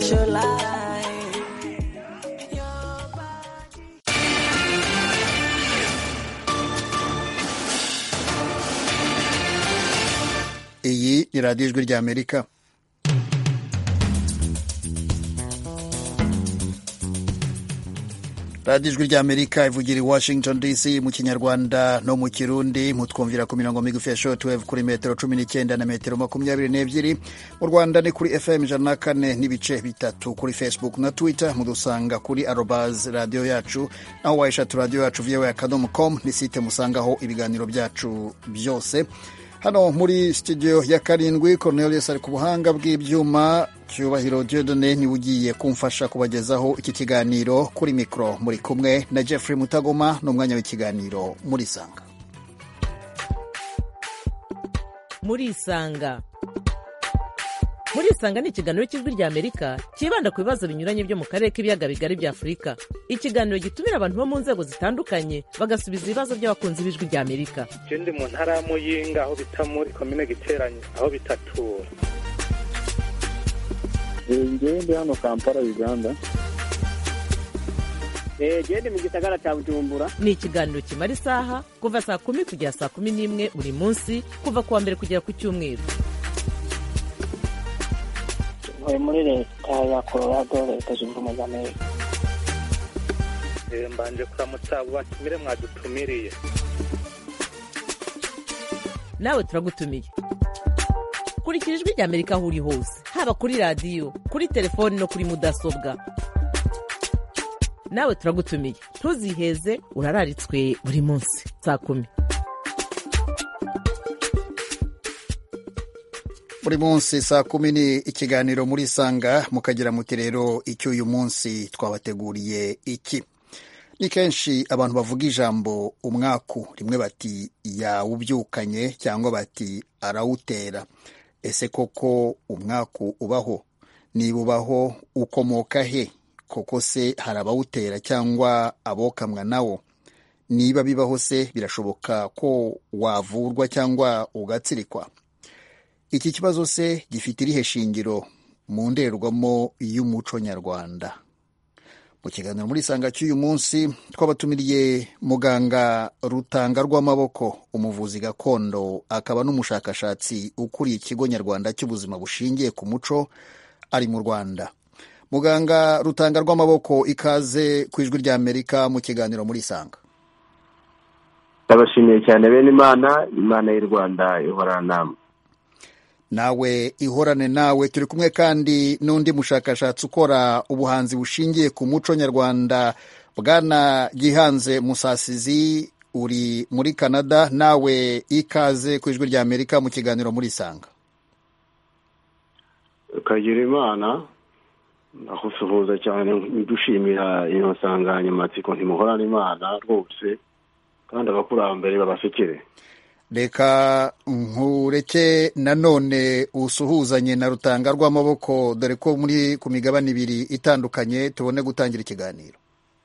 your life. Iyi ni radiyo ijwi ry'Amerika. radiyo ijwi ry'Amerika ivugira i Washington DC mu Kinyarwanda no mu Kirundi. Mutwumvira ku mirongo migufi ya shortwave kuri metero 19 na metero 22. Mu Rwanda ni kuri FM 104 n'ibice bitatu. Kuri Facebook na Twitter mudusanga kuri @radio yacu, naho wayishatu radio yacu voa.com ni site musangaho ibiganiro byacu byose. Hano muri studio ya karindwi Cornelius ari ku buhanga bw'ibyuma, Cyubahiro Dieudonné ni ugiye kumfasha kubagezaho iki kiganiro. Kuri mikro muri kumwe na Jeffrey Mutagoma, n'umwanya w'ikiganiro muri Sanga. Muri Sanga ni ikiganiro cy'ijwi ry'Amerika kibanda ku bibazo binyuranye byo mu karere k'ibiyaga bigari bya Afurika. Ikiganiro gitumira abantu bo mu nzego zitandukanye bagasubiza ibibazo by'abakunzi b'ijwi ry'Amerika. Je ndi mu ntara ya Muyinga aho bita muri commune Giteranyi aho bitatura. Ndi hano Kampala, Uganda. Ndi mu gisagara cya Bujumbura. Ni ikiganiro kimara isaha kuva saa 10 kugera saa 11 buri munsi, kuva kuwa mbere kugera ku Cyumweru. Muri leta ya Colorado, leta zunze ubumwe za Amerika. Mbanje kuramutsa batumire mwadutumiriye. Nawe turagutumiye. Kurikira ijwi ry'Amerika aho uri hose, haba kuri radio, kuri telefoni no kuri mudasobwa. Nawe turagutumiye. Ntuziheze, urararitswe buri munsi saa 10. Buri munsi saa 10 ni ikiganiro muri Sanga, mukagira muti rero icyo uyu munsi twabateguriye iki. Ni kenshi abantu bavuga ijambo umwaku, rimwe bati yawubyukanye cyangwa bati arawutera. Ese koko umwaku ubaho? Niba ubaho ukomoka he? Koko se hari abawutera cyangwa abokamwa nawo? Niba bibaho se birashoboka ko wavurwa cyangwa ugatsirikwa? Iki kibazo se gifite irihe shingiro mu ndorerwamo y'umuco nyarwanda? Mu kiganiro muri Sanga cy'uyu munsi twabatumiriye muganga Rutangarwamaboko, umuvuzi gakondo akaba n'umushakashatsi ukuriye ikigo nyarwanda cy'ubuzima bushingiye ku muco, ari mu Rwanda. Muganga Rutangarwamaboko, ikaze ku ijwi ry'Amerika mu kiganiro muri Sanga. Ndabashimiye cyane bene Imana y'u Rwanda ihorana namwe. Nawe ihorane nawe. Turi kumwe kandi n'undi mushakashatsi ukora ubuhanzi bushingiye ku muco nyarwanda, Bwana Gihanze Musasizi, uri muri Canada. Nawe ikaze ku ijwi ry'Amerika mu kiganiro muri Sanga. Kagira Imana nahusuhuza cyane, dushimira iyo nsanganyamatsiko ntimuhorana Imana rwose kandi abakurambere babasekere. Reka nkureke nanone usuhuzanye na Rutangarwamaboko, dore ko muri ku migabane ibiri itandukanye, tubone gutangira ikiganiro.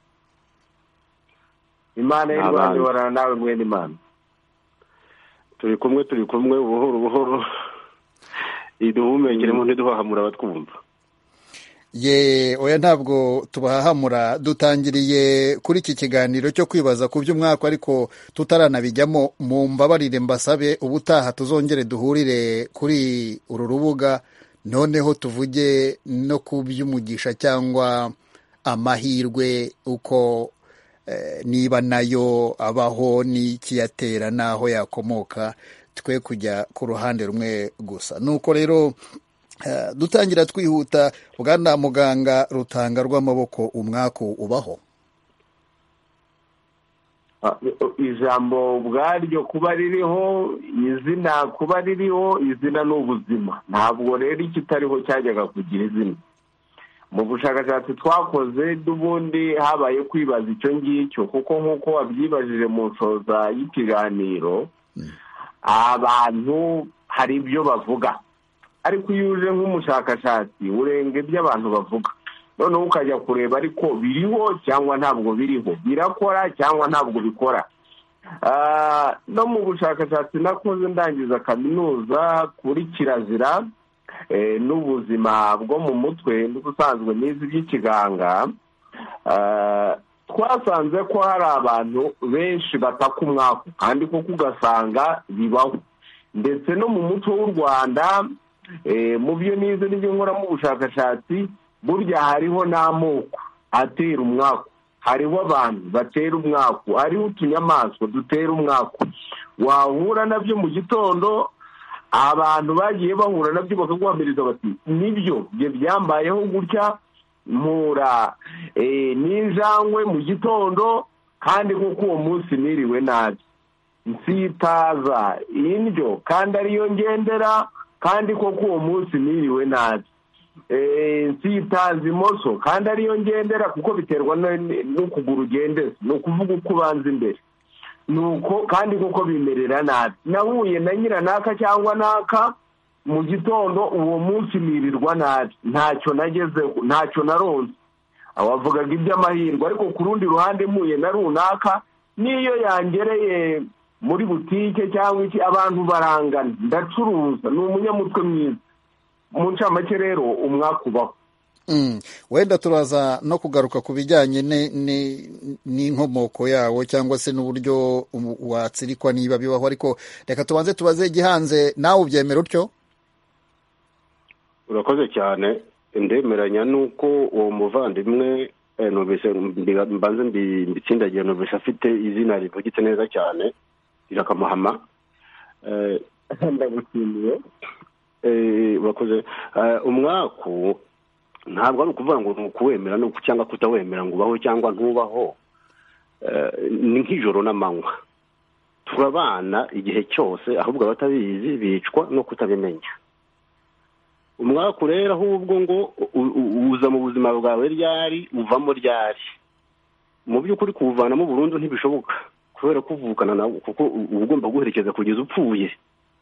Imana y'u Rwanda ihorana nawe mwene Imana. Turi kumwe buhoro iduhumekere mu ntiduhahamura abatwumva. Oya ntabwo tubahahamura. Dutangiriye kuri iki kiganiro cyo kwibaza ku by'umwaka, ariko tutaranabijyamo, mu mbabarire mbasabe ubutaha tuzongere duhurire kuri uru rubuga, noneho tuvuge no ku by'umugisha cyangwa amahirwe, uko niba nayo abaho n'ikiyatera n'aho yakomoka, twe kujya ku ruhande rumwe gusa. Nuko rero dutangira twihuta. Bwana muganga Rutangarwamaboko, umwaku ubaho? Ijambo ubwaryo kuba ririho, izina kuba ririho, izina n'ubuzima. Ntabwo rero ikitariho cyajyaga kugira izina. Mu bushakashatsi twakoze n'ubundi habaye kwibaza icyo ngicyo, kuko nk'uko wabyibajije mu nsoza y'ikiganiro, abantu hari ibyo bavuga, ariko iyo uje nk'umushakashatsi urenga ibyo abantu bavuga, noneho ukajya kureba ariko biriho cyangwa ntabwo biriho, birakora cyangwa ntabwo bikora. No mu bushakashatsi nakoze ndangiza kaminuza kuri kirazira, n'ubuzima bwo mu mutwe n'ubusanzwe n'izi by'ikiganga, twasanze ko hari abantu benshi bataka umwaku kandi koko ugasanga bibaho, ndetse no mu muco w'u Rwanda mu byo nize n'ibyo nkoramo ubushakashatsi, burya hariho n'amoko atera umwaku, hariho abantu batera umwaku, hariho utunyamaswa dutera umwaku. Wahura nabyo mu gitondo, abantu bagiye bahura nabyo bakaguhamiriza bati nibyo bye byambayeho gutya, mpura n'injangwe mu gitondo kandi kuko uwo munsi niriwe nabi, nsitaza indyo kandi ariyo ngendera kandi koko uwo munsi niriwe nabi, nsitaza imoso kandi ariyo ngendera kuko biterwa n'ukuguru ugendeza, ni ukuvuga uko ubanza imbere, nuko kandi kuko bimerera nabi. Nahuye na nyiranaka cyangwa naka mu gitondo, uwo munsi nirirwa nabi, ntacyo nagezeho, ntacyo naronse. Abavugaga iby'amahirwe, ariko ku rundi ruhande mpuye na runaka, niyo yangereye muri butike cyangwa iki, abantu barangana, ndacuruza, ni umunyamutwe mwiza. Mu ncamake rero umwaka ubaho. Wenda turaza no kugaruka ku bijyanye n'inkomoko yawo cyangwa se n'uburyo watsirikwa niba bibaho, ariko reka tubanze tubaze Gihanze, nawe ubyemera utyo? Urakoze cyane, ndemeranya nuko uwo muvandimwe mbanze mbitsindagiye, numvise afite izina rivugitse neza cyane, rirakamuhama. Ndagushimiye. Urakoze. Umwaku ntabwo ari ukuvuga ngo ni ukuwemera cyangwa kutawemera ngo ubaho cyangwa ntubaho, ni nk'ijoro n'amanywa, turabana igihe cyose, ahubwo abatabizi bicwa no kutabimenya. Umwaku rero ahubwo ngo uza mu buzima bwawe ryari, uvamo ryari. Mu by'ukuri kuwuvanamo burundu ntibishoboka, kubera ko uvukana nawe, kuko uba ugomba guherekeza kugeza upfuye.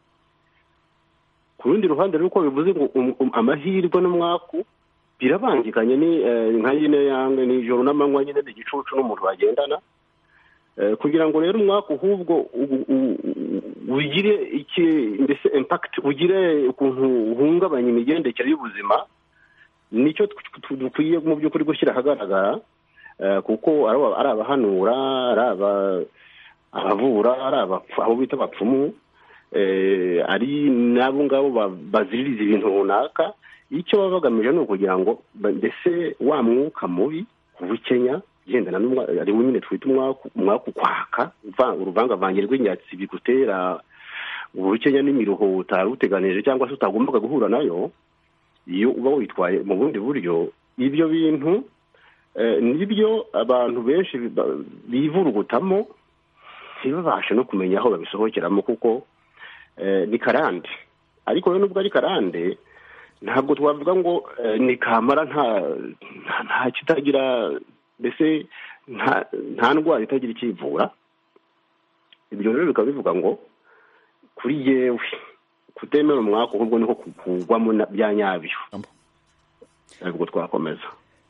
Ku rundi ruhande rero uko bivuze ngo amahirwe n'umwaku birabangikanye, ni nka nyine yange n'ijoro n'amanywa, nyine n'igicucu n'umuntu bagendana. Kugira ngo rero umwaka ahubwo ugire iki, mbese impact, ugire ukuntu uhungabanya imigendekere y'ubuzima, nicyo dukwiye mu by'ukuri gushyira ahagaragara, kuko ari abahanura, ari abavura, ari abo bita abapfumu, ari n'abo ngabo baziririza ibintu runaka. Icyo baba bagamije ni ukugira ngo mbese wa mwuka mubi ubukenya gendana ari nyine twita umwaku kwaka, uruvangavange rw'inyatsi bigutera ubukenya n'imiruho utari uteganije cyangwa se utagombaga guhura nayo, iyo uba witwaye mu bundi buryo. Ibyo bintu nibyo abantu benshi bivurugutamo, ntibabashe no kumenya aho babisohokeramo, kuko ni karande. Ariko rero nubwo ari karande, ntabwo twavuga ngo ni kamara, nta kitagira, mbese nta ndwara itagira ikivura. Ibyo rero bikaba bivuga ngo kuri yewe kutemera umwaka ahubwo niko kugwamo bya nyabyo. Ntabwo twakomeza.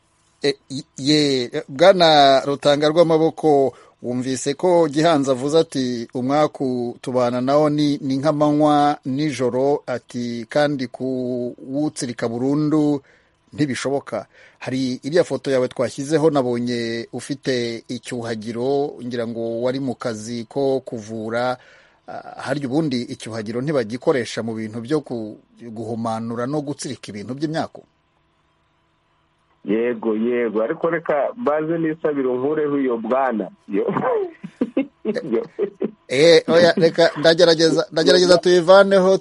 Bwana Rutanga rw'amaboko, wumvise ko Gihanze avuze ati umwaku tubana nawo ni nk'amanywa nijoro, ati kandi kuwutsirika burundu ntibishoboka. Hari iriya foto yawe twashyizeho, nabonye ufite icyuhagiro, ngira ngo wari mu kazi ko kuvura. Harya ubundi icyuhagiro ntibagikoresha mu bintu byo guhumanura no gutsirika ibintu by'imyaku? Yego, ariko reka baze n'isabiro nkureho iyo bwana. Oya, reka ndagerageza tuyivaneho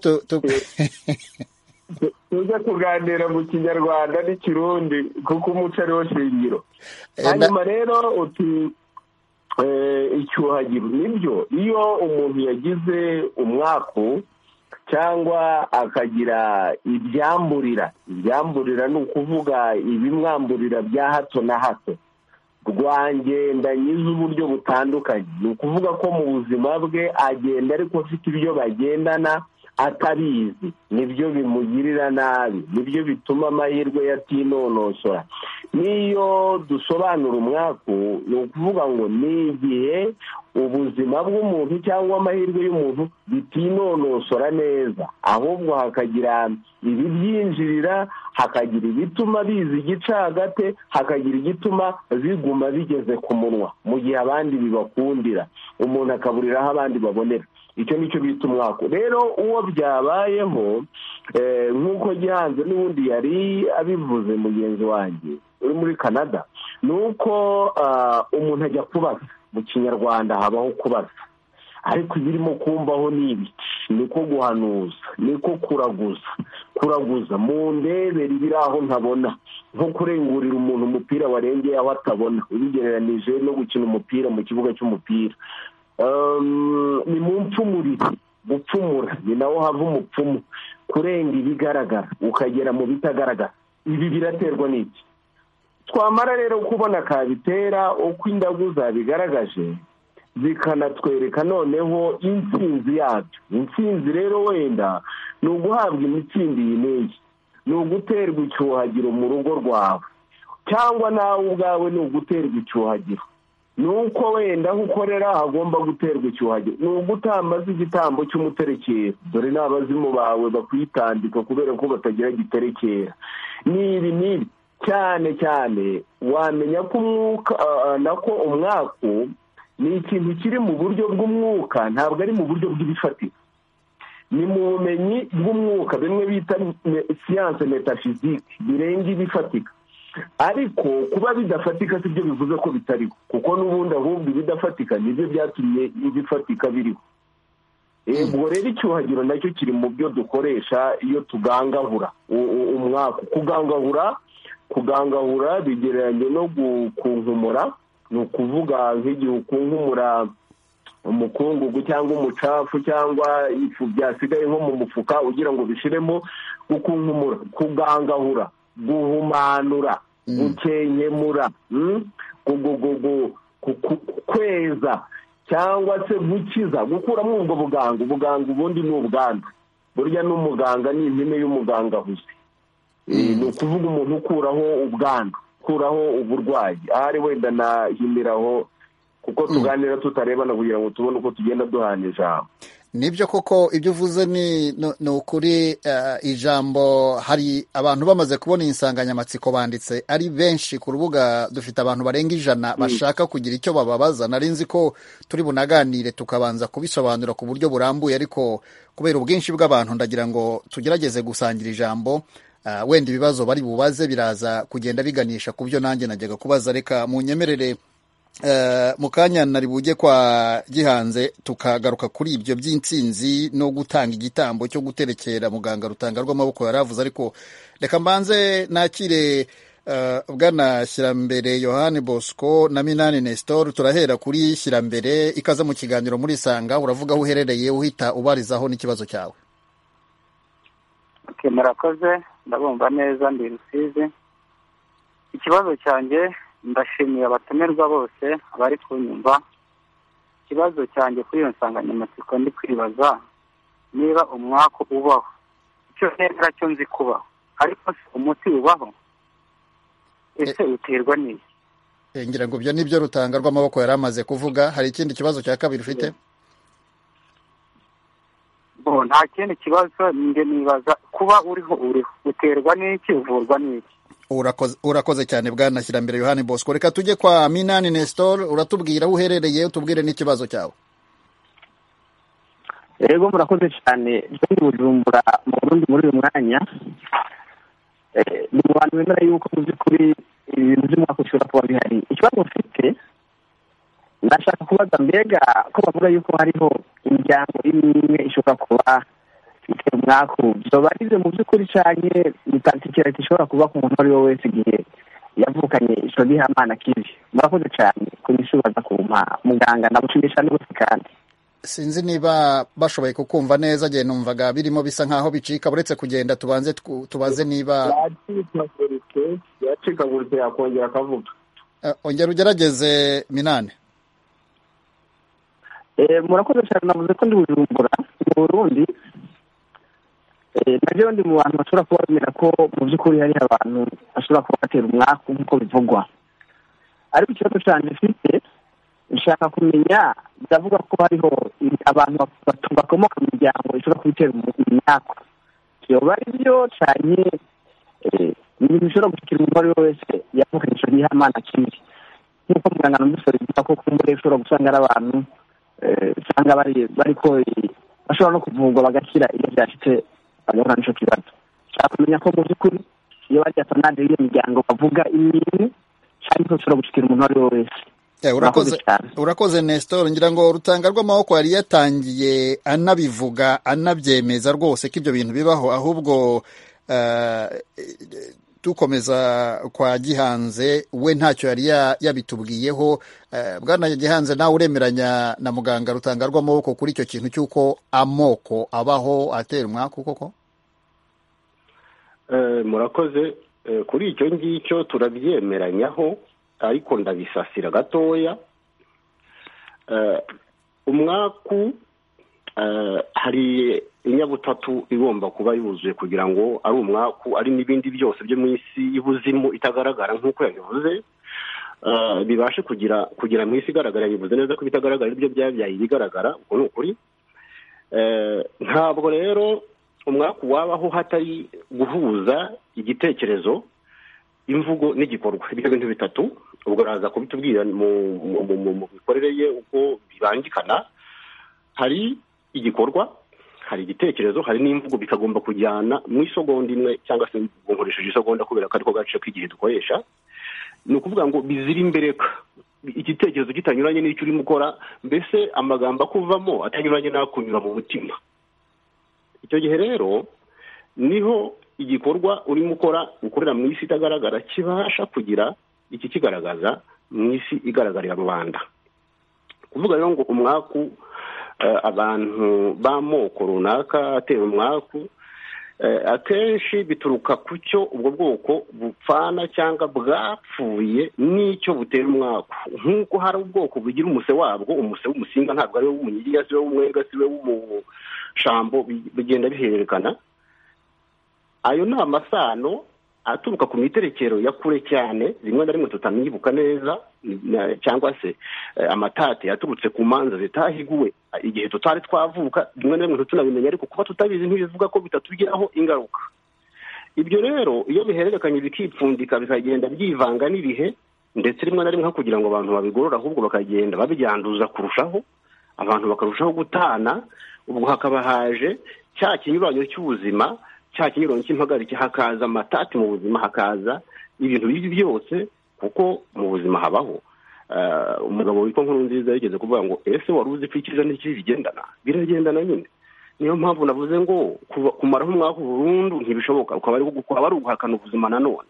tuze kuganira mu kinyarwanda n'ikirundi, kuko umuco ariwo shingiro. Hanyuma rero icyuhagiro nibyo, iyo umuntu yagize umwaku cyangwa akagira ibyamburira ni ukuvuga ibimwamburira bya hato na hato, rwangenda z'uburyo butandukanye. Ni ukuvuga ko mu buzima bwe agenda ariko afite ibyo bagendana, atabizi nibyo bimugirira nabi, nibyo bituma amahirwe yatinonosora. N'iyo dusobanura umwaku ni ukuvuga ngo ni igihe ubuzima bw'umuntu cyangwa amahirwe y'umuntu bitinonosora neza, ahubwo hakagira ibibyinjirira, hakagira ibituma biza igicagate, hakagira igituma biguma bigeze ku munwa mu gihe abandi bibakundira, umuntu akaburira aho abandi babonera. icyo nicyo bita umwaka. Rero uwo byabayeho nk'uko Gihanze n'ubundi yari abivuze mugenzi wanjye uri muri Canada, ni uko umuntu ajya kubaza. Mu kinyarwanda habaho kubaza, ariko ibirimo kumbaho ni ibiki, niko guhanuza, niko kuraguza mu ndebere ibiri aho ntabona, nko kurengurira umuntu umupira warengeye aho atabona, ubigereranije no gukina umupira mu kibuga cy'umupira. Ni mu mpfumurire, gupfumura ni naho hava umupfumu, kurenga ibigaragara ukagera mu bitagaragara. Ibi biraterwa n'iki? Twamara rero kubona kabitera uko indagu zabigaragaje, zikanatwereka noneho intsinzi yabyo. Intsinzi rero wenda ni uguhabwa imitsindi yineye, ni uguterwa icyuhagiro mu rugo rwawe, cyangwa nawe ubwawe ni uguterwa icyuhagiro. Ni uko wenda aho ukorera hagomba guterwa icyuhagiro, ni ugutamaza igitambo cy'umuterekera. Dore n'abazimu bawe bakwitandika kubera ko batagira giterekera. N'ibi cyane cyane wamenya ko umwaku ni ikintu kiri mu buryo bw'umwuka, ntabwo ari mu buryo bw'ibifatika. Ni mu bumenyi bw'umwuka, bimwe bita siyanse metafizike, birenga ibifatika. Ariko kuba bidafatika si byo bivuze ko bitariho, kuko n'ubundi ahubwo ibidafatika nibyo byatumye ibifatika biriho. Ubwo rero icyuhagiro nacyo kiri mu byo dukoresha iyo tugangahura umwaku. Kugangahura bigereranye no gukunkumura, ni ukuvuga nk'igihe ukunkumura umukungugu cyangwa umucafu cyangwa ifu byasigaye nko mu mufuka ugira ngo bishiremo. Gukunkumura, kugangahura, guhumanura, gukenyemura, kweza cyangwa se gukiza, gukuramo ubwo buganga. Ubuganga ubundi ni ubwandu, burya n'umuganga ni impine y'umugangahuzi. Ni ukuvuga umuntu ukuraho ubwandu, ukuraho uburwayi. Ahari wenda nahimiraho kuko tuganira tutarebana kugira ngo tubone uko tugenda duhana ijambo. Nibyo koko ibyo uvuze ni ukuri. Ijambo, hari abantu bamaze kubona insanganyamatsiko banditse ari benshi ku rubuga, dufite abantu barenga 100 bashaka kugira icyo bababaza. Nari nzi ko turi bunaganire tukabanza kubisobanura ku buryo burambuye, ariko kubera ubwinshi bw'abantu ndagira ngo tugerageze gusangira ijambo. Wenda ibibazo bari bubaze biraza kugenda biganisha ku byo nanjye najyaga kubaza. Reka munyemerere mu kanya nari bujye kwa Gihanze tukagaruka kuri ibyo by'intsinzi no gutanga igitambo cyo guterekera muganga Rutanga rw'amaboko yaravuze. Ariko reka mbanze nakire bwana Shyirambere Yohani Bosco na Minani Nestor. Turahera kuri Shyirambere, ikaze mu kiganiro muri Sanga. Uravuga aho uherereye, uhita ubarizaho n'ikibazo cyawe. Murakoze, ndabumva neza, ndi Rusizi. Ikibazo cyanjye, ndashimiye abatumirwa bose abari kunyumva. Ikibazo cyanjye kuri iyo nsanganyamatsiko ndi kwibaza niba umwaka ubaho. Icyo nemera cyo nzi kubaho, ariko umuti ubaho, ese uterwa n'iki? Ngira ngo ibyo nibyo Rutanga rw'amaboko yari amaze kuvuga. Hari ikindi kibazo cya kabiri ufite? Nta kindi kibazo, nge nibaza kuba uriho uterwa n'iki, uvurwa n'iki? Urakoze cyane bwana Shyirambere Yohani Bosco. Reka tujye kwa Minani Nestor, uratubwira aho uherereye, utubwire n'ikibazo cyawe. Yego, murakoze cyane. Ndi Bujumbura mu Burundi muri uyu mwanya. Ni mu bantu bemera yuko mu by'ukuri ibintu by'umwaka ushobora kuba bihari. Ikibazo mfite, ndashaka kubaza, mbega ko bavuga yuko hariho imiryango imwe ishobora kuba ifite umwaka, byoba ari byo mu by'ukuri cyane bitantikira ishobora kuba ku muntu ari we wese igihe yavukanye icyo gihamana kibi? Murakoze cyane kunyisubaza kumpa muganga, ndamushimisha n'ubusi kandi sinzi niba bashoboye kukumva neza. Gihe numvaga birimo bisa nkaho bicika, buretse kugenda tubanze tubaze niba yacikaguritse yakongera akavuga. Ongera ugerageze Minani. Murakoze cyane. Navuze ko ndi Bujumbura mu Burundi. nabyo ndi mu bantu bashobora kuba bemera ko mu by'ukuri hari abantu bashobora kuba batera umwaku nk'uko bivugwa, ariko ikibazo cyane mfite nshaka kumenya, ndavuga ko hariho abantu bakomoka mu miryango ishobora kubitera imyaku, yoba ari byo cyane ni ibintu bishobora gushyikira umuntu uwo ari we wese yavukanye icyo gihamana kiri, nk'uko muganga n'umusore bivuga ko kumbure ushobora gusanga ari abantu usanga bariko bashobora no kuvurwa bagakira iyo byashyitse bagahura n'icyo kibazo. nshaka kumenya ko mu by'ukuri iyo barya sanade y'iyo miryango bavuga ibintu cyangwa bishobora gushyikira umuntu uwo ari we wese. Urakoze Nestor, ngira ngo Rutanga rw'amaboko yari yatangiye anabivuga anabyemeza rwose ko ibyo bintu bibaho, ahubwo dukomeza kwa Gihanze we ntacyo yari yabitubwiyeho. Bwana Gihanze, nawe uremeranya na muganga Rutanga rw'amaboko kuri icyo kintu cy'uko amoko abaho atera umwaku koko? Murakoze. Kuri icyo ngicyo turabyemeranyaho, ariko ndabisasira gatoya. Umwaku hari inyabutatu igomba kuba yuzuye kugira ngo ari umwaku, ari n'ibindi byose byo mu isi y'ubuzimu itagaragara nk'uko yabivuze bibashe kugira mu isi igaragara. Bivuze neza ko bitagaragara ibyo byabyaye ibigaragara, uko ni ukuri. Ntabwo rero umwaku wabaho hatari guhuza igitekerezo, imvugo n'igikorwa. Ibyo bintu bitatu ubwo araza kubitubwira mu mikorere ye uko bibangikana. Hari igikorwa, hari igitekerezo, hari n'imvugo, bikagomba kujyana mu isogonda imwe, cyangwa se nkoresheje isogonda kubera ko ariko gace k'igihe dukoresha. Ni ukuvuga ngo bizira imbereka, igitekerezo kitanyuranye n'icyo urimo ukora, mbese amagambo akuvamo atanyuranye n'akunyura mu mutima. Icyo gihe rero niho igikorwa urimo ukorera mu isi itagaragara kibasha kugira iki kigaragaza mu isi igaragarira rubanda. Kuvuga rero ngo umwaku, abantu b'amoko runaka atera umwaku, akenshi bituruka ku cyo ubwo bwoko bupfana cyangwa bwapfuye n'icyo butera umwaku. Nk'uko hari ubwoko bugira umuse wabwo, umuse w'umusinga ntabwo ari we w'umunyiginya, si we w'umwega, si we w'umushambo, bigenda bihererekana. Ayo ni amasano aturuka ku miterekero ya kure cyane, rimwe na rimwe tutanibuka neza, cyangwa se amatate yaturutse ku manza zitahiguwe igihe tutari twavuka, rimwe na rimwe tutanabimenya, ariko kuba tutabizi ntibivuga ko bitatugiraho ingaruka. Ibyo rero iyo bihererekanye bikipfundika bikagenda byivanga n'ibihe, ndetse rimwe na rimwe kugira ngo abantu babigorora, ahubwo bakagenda babyanduza kurushaho, abantu bakarushaho gutana. Ubwo hakaba haje cya kinyuranyo cy'ubuzima, cya kinyuranyo cy'impagarike, hakaza amatati mu buzima, hakaza ibintu bibi byose, kuko mu buzima habaho. Umugabo witwa Nkurunziza yigeze kuvuga ngo ese wari uzi ko icyiza n'ikibi bigendana? Biragendana nyine. Niyo mpamvu navuze ngo kumaraho umwaka burundu ntibishoboka, ukaba ari uguhakana ubuzima nanone.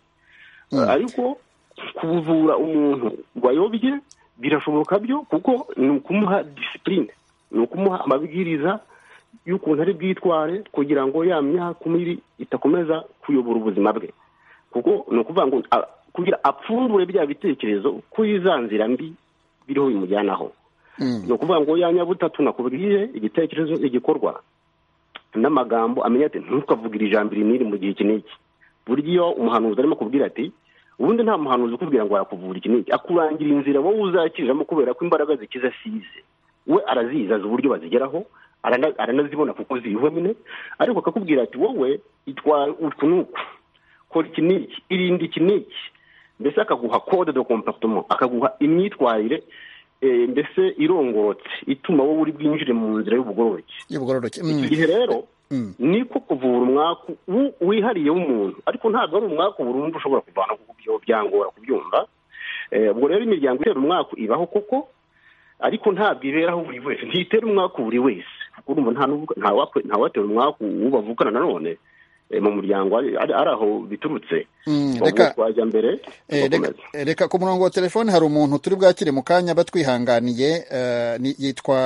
Ariko kuvura umuntu wayobye birashoboka byo, kuko ni ukumuha disipurine, ni ukumuha amabwiriza y'ukuntu ari bwitware kugira ngo ya myaka itakomeza kuyobora ubuzima bwe. Kuko ni ukuvuga ngo kugira apfundure bya bitekerezo kuri za nzira mbi biriho bimujyanaho. Ni ukuvuga ngo ya nyabutatu nakubwiye, igitekerezo, igikorwa n'amagambo, amenya ati ntukavugire ijambo iri mu gihe iki n'iki. Burya iyo umuhanuzi arimo kubwira ati, ubundi nta muhanuzi ukubwira ngo arakuvura iki n'iki, akurangira inzira wowe uzakiriramo, kubera ko imbaraga zikiza size. We arazizi, azi uburyo bazigeraho, aranazibona kuko ziriho nyine, ariko akakubwira ati wowe itwara uku n'uku, kora iki n'iki, irinde iki n'iki. Mbese akaguha code de comportement, akaguha imyitwarire mbese irongorotse, ituma wowe uri bwinjire mu nzira y'ubugororoke. Iki gihe rero niko kuvura umwaku wihariye w'umuntu, ariko ntabwo ari umwaku burundu ushobora kuvana, kuko byo byangora kubyumva. Ubwo rero imiryango itera umwaku ibaho koko, ariko ntabwo iberaho buri wese, ntitera umwaku buri wese, kuko ntawatera umwaku uwo bavukana nanone mu muryango ari aho biturutse. Twajya mbere. Reka ku murongo wa telefone hari umuntu turi bwakire mu kanya batwihanganiye, yitwa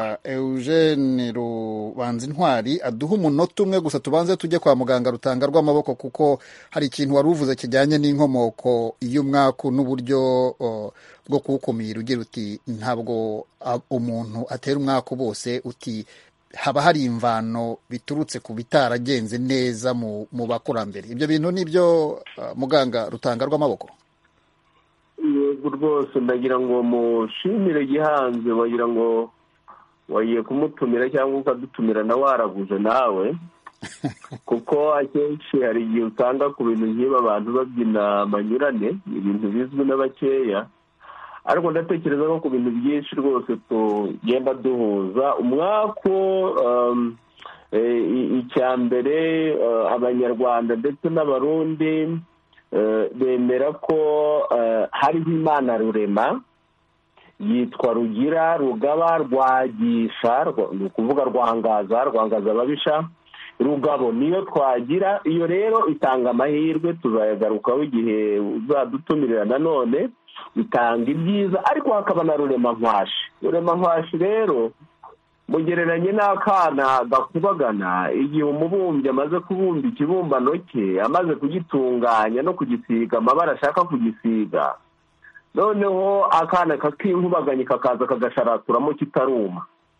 Eugene Rubanzintwari. Aduha umunota umwe gusa tubanze tujye kwa muganga Rutanga rw'amaboko, kuko hari ikintu wari uvuze kijyanye n'inkomoko y'umwaku n'uburyo bwo kuwukumira. Ugira uti ntabwo umuntu atera umwaku bose, uti haba hari imvano biturutse ku bitaragenze neza mu bakurambere. Ibyo bintu nibyo muganga Rutanga rw'amaboko? Yego rwose, ndagira ngo mushimire Gihanze, wagira ngo wagiye kumutumira cyangwa ukadutumira na waraguze nawe kuko akenshi hari igihe usanga ku bintu nk'ibi abantu babyina amanyurane, ibintu bizwi n'abakeya, ariko ndatekereza ko ku bintu byinshi rwose tugenda duhuza. umwaku icya mbere abanyarwanda ndetse n'abarundi bemera ko hariho Imana rurema yitwa Rugira, Rugaba, Rwagisha, ni ukuvuga Rwangaza ababisha, Rugabo niyo twagira. Iyo rero itanga amahirwe, tuzayagarukaho igihe uzadutumirira nanone, itanga ibyiza, ariko hakaba na Rurema-nkwashi. Rurema-nkwashi rero mugereranye n'akana gakubagana, igihe umubumbyi amaze kubumba ikibumbano cye, amaze kugitunganya no kugisiga amabara ashaka kugisiga, noneho akana kakinkubaganye kakaza kagasharaturamo kitaruma,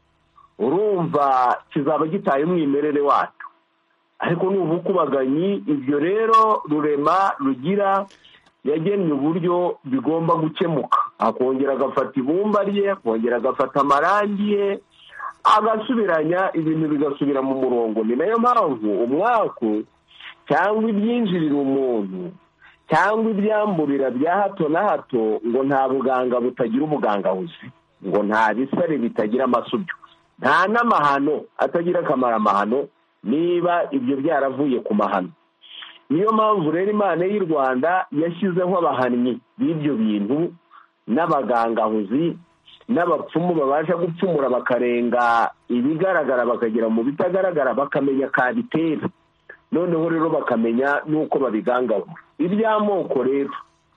urumva kizaba gitaye umwimerere wacyo. Ariko ni ubukubaganyi. Ibyo rero Rugira yagennye uburyo bigomba gukemuka, akongera agafata ibumba rye, akongera agafata amarangi ye, agasubiranya ibintu bigasubira mu murongo. Ni nayo mpamvu umwaku cyangwa ibyinjirira umuntu cyangwa ibyamburira bya hato na hato ngo nta buganga butagira ubugangabuzi, ngo nta bisare bitagira amasubyo, nta n'amahano atagira akamaro amahano niba ibyo byaravuye ku mahano. Niyo mpamvu rero Imana y'u Rwanda yashyizeho abahannyi b'ibyo bintu n'abagangahuzi n'abapfumu babasha gupfumura bakarenga ibigaragara bakagera mu bitagaragara, bakamenya kabitera, noneho rero bakamenya n'uko babigangahura. Iby'amoko rero,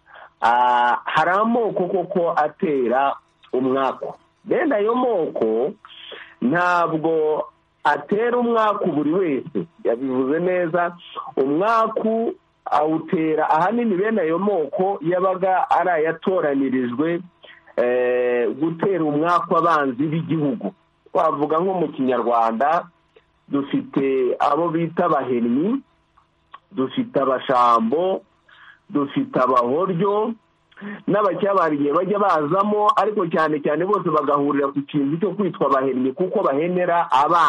hari amoko koko atera umwaku. Bene ayo moko ntabwo atera umwaku buri wese, yabivuze neza. Umwaku awutera ahanini bene ayo moko yabaga ari ayatoranirijwe gutera umwaku abanzi b'igihugu. Twavuga nko mu Kinyarwanda dufite abo bita abahennyi, dufite abashambo, dufite abahoryo n'abacyabari igihe bajya bazamo, ariko cyane cyane bose bagahurira ku kintu cyo kwitwa abahennyi, kuko bahenera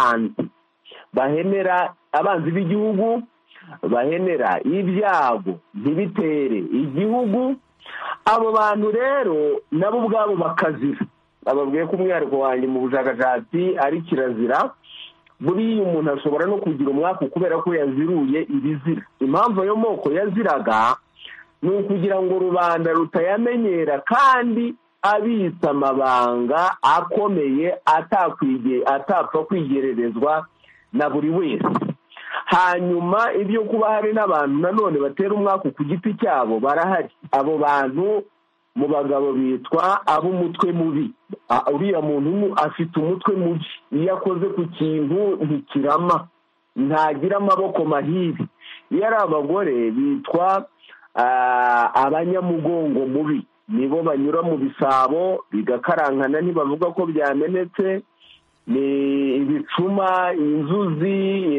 abanzi b'igihugu, bahenera ibyago ntibitere igihugu. Abo bantu rero nabo ubwabo bakazira. Ababwiye ko umwihariko wanjye mu bushakashatsi ari kirazira. Buriya umuntu ashobora no kugira umwaku kubera ko yaziruye ibizira. Impamvu ayo moko yaziraga ni ukugira ngo rubanda rutayamenyera kandi abitsa amabanga akomeye atapfa kwigererezwa na buri wese. Hanyuma ibyo kuba hari n'abantu nanone batera umwaku ku giti cyabo barahari. Abo bantu mu bagabo bitwa ab'umutwe mubi. Uriya muntu afite umutwe mubi, iyo akoze ku kintu ntikirama, ntagira amaboko mahiri. Iyo ari abagore bitwa abanyamugongo mubi, nibo banyura mu bisabo bigakarankana ntibavuga ko byamenetse. Ni ibicuma, inzuzi,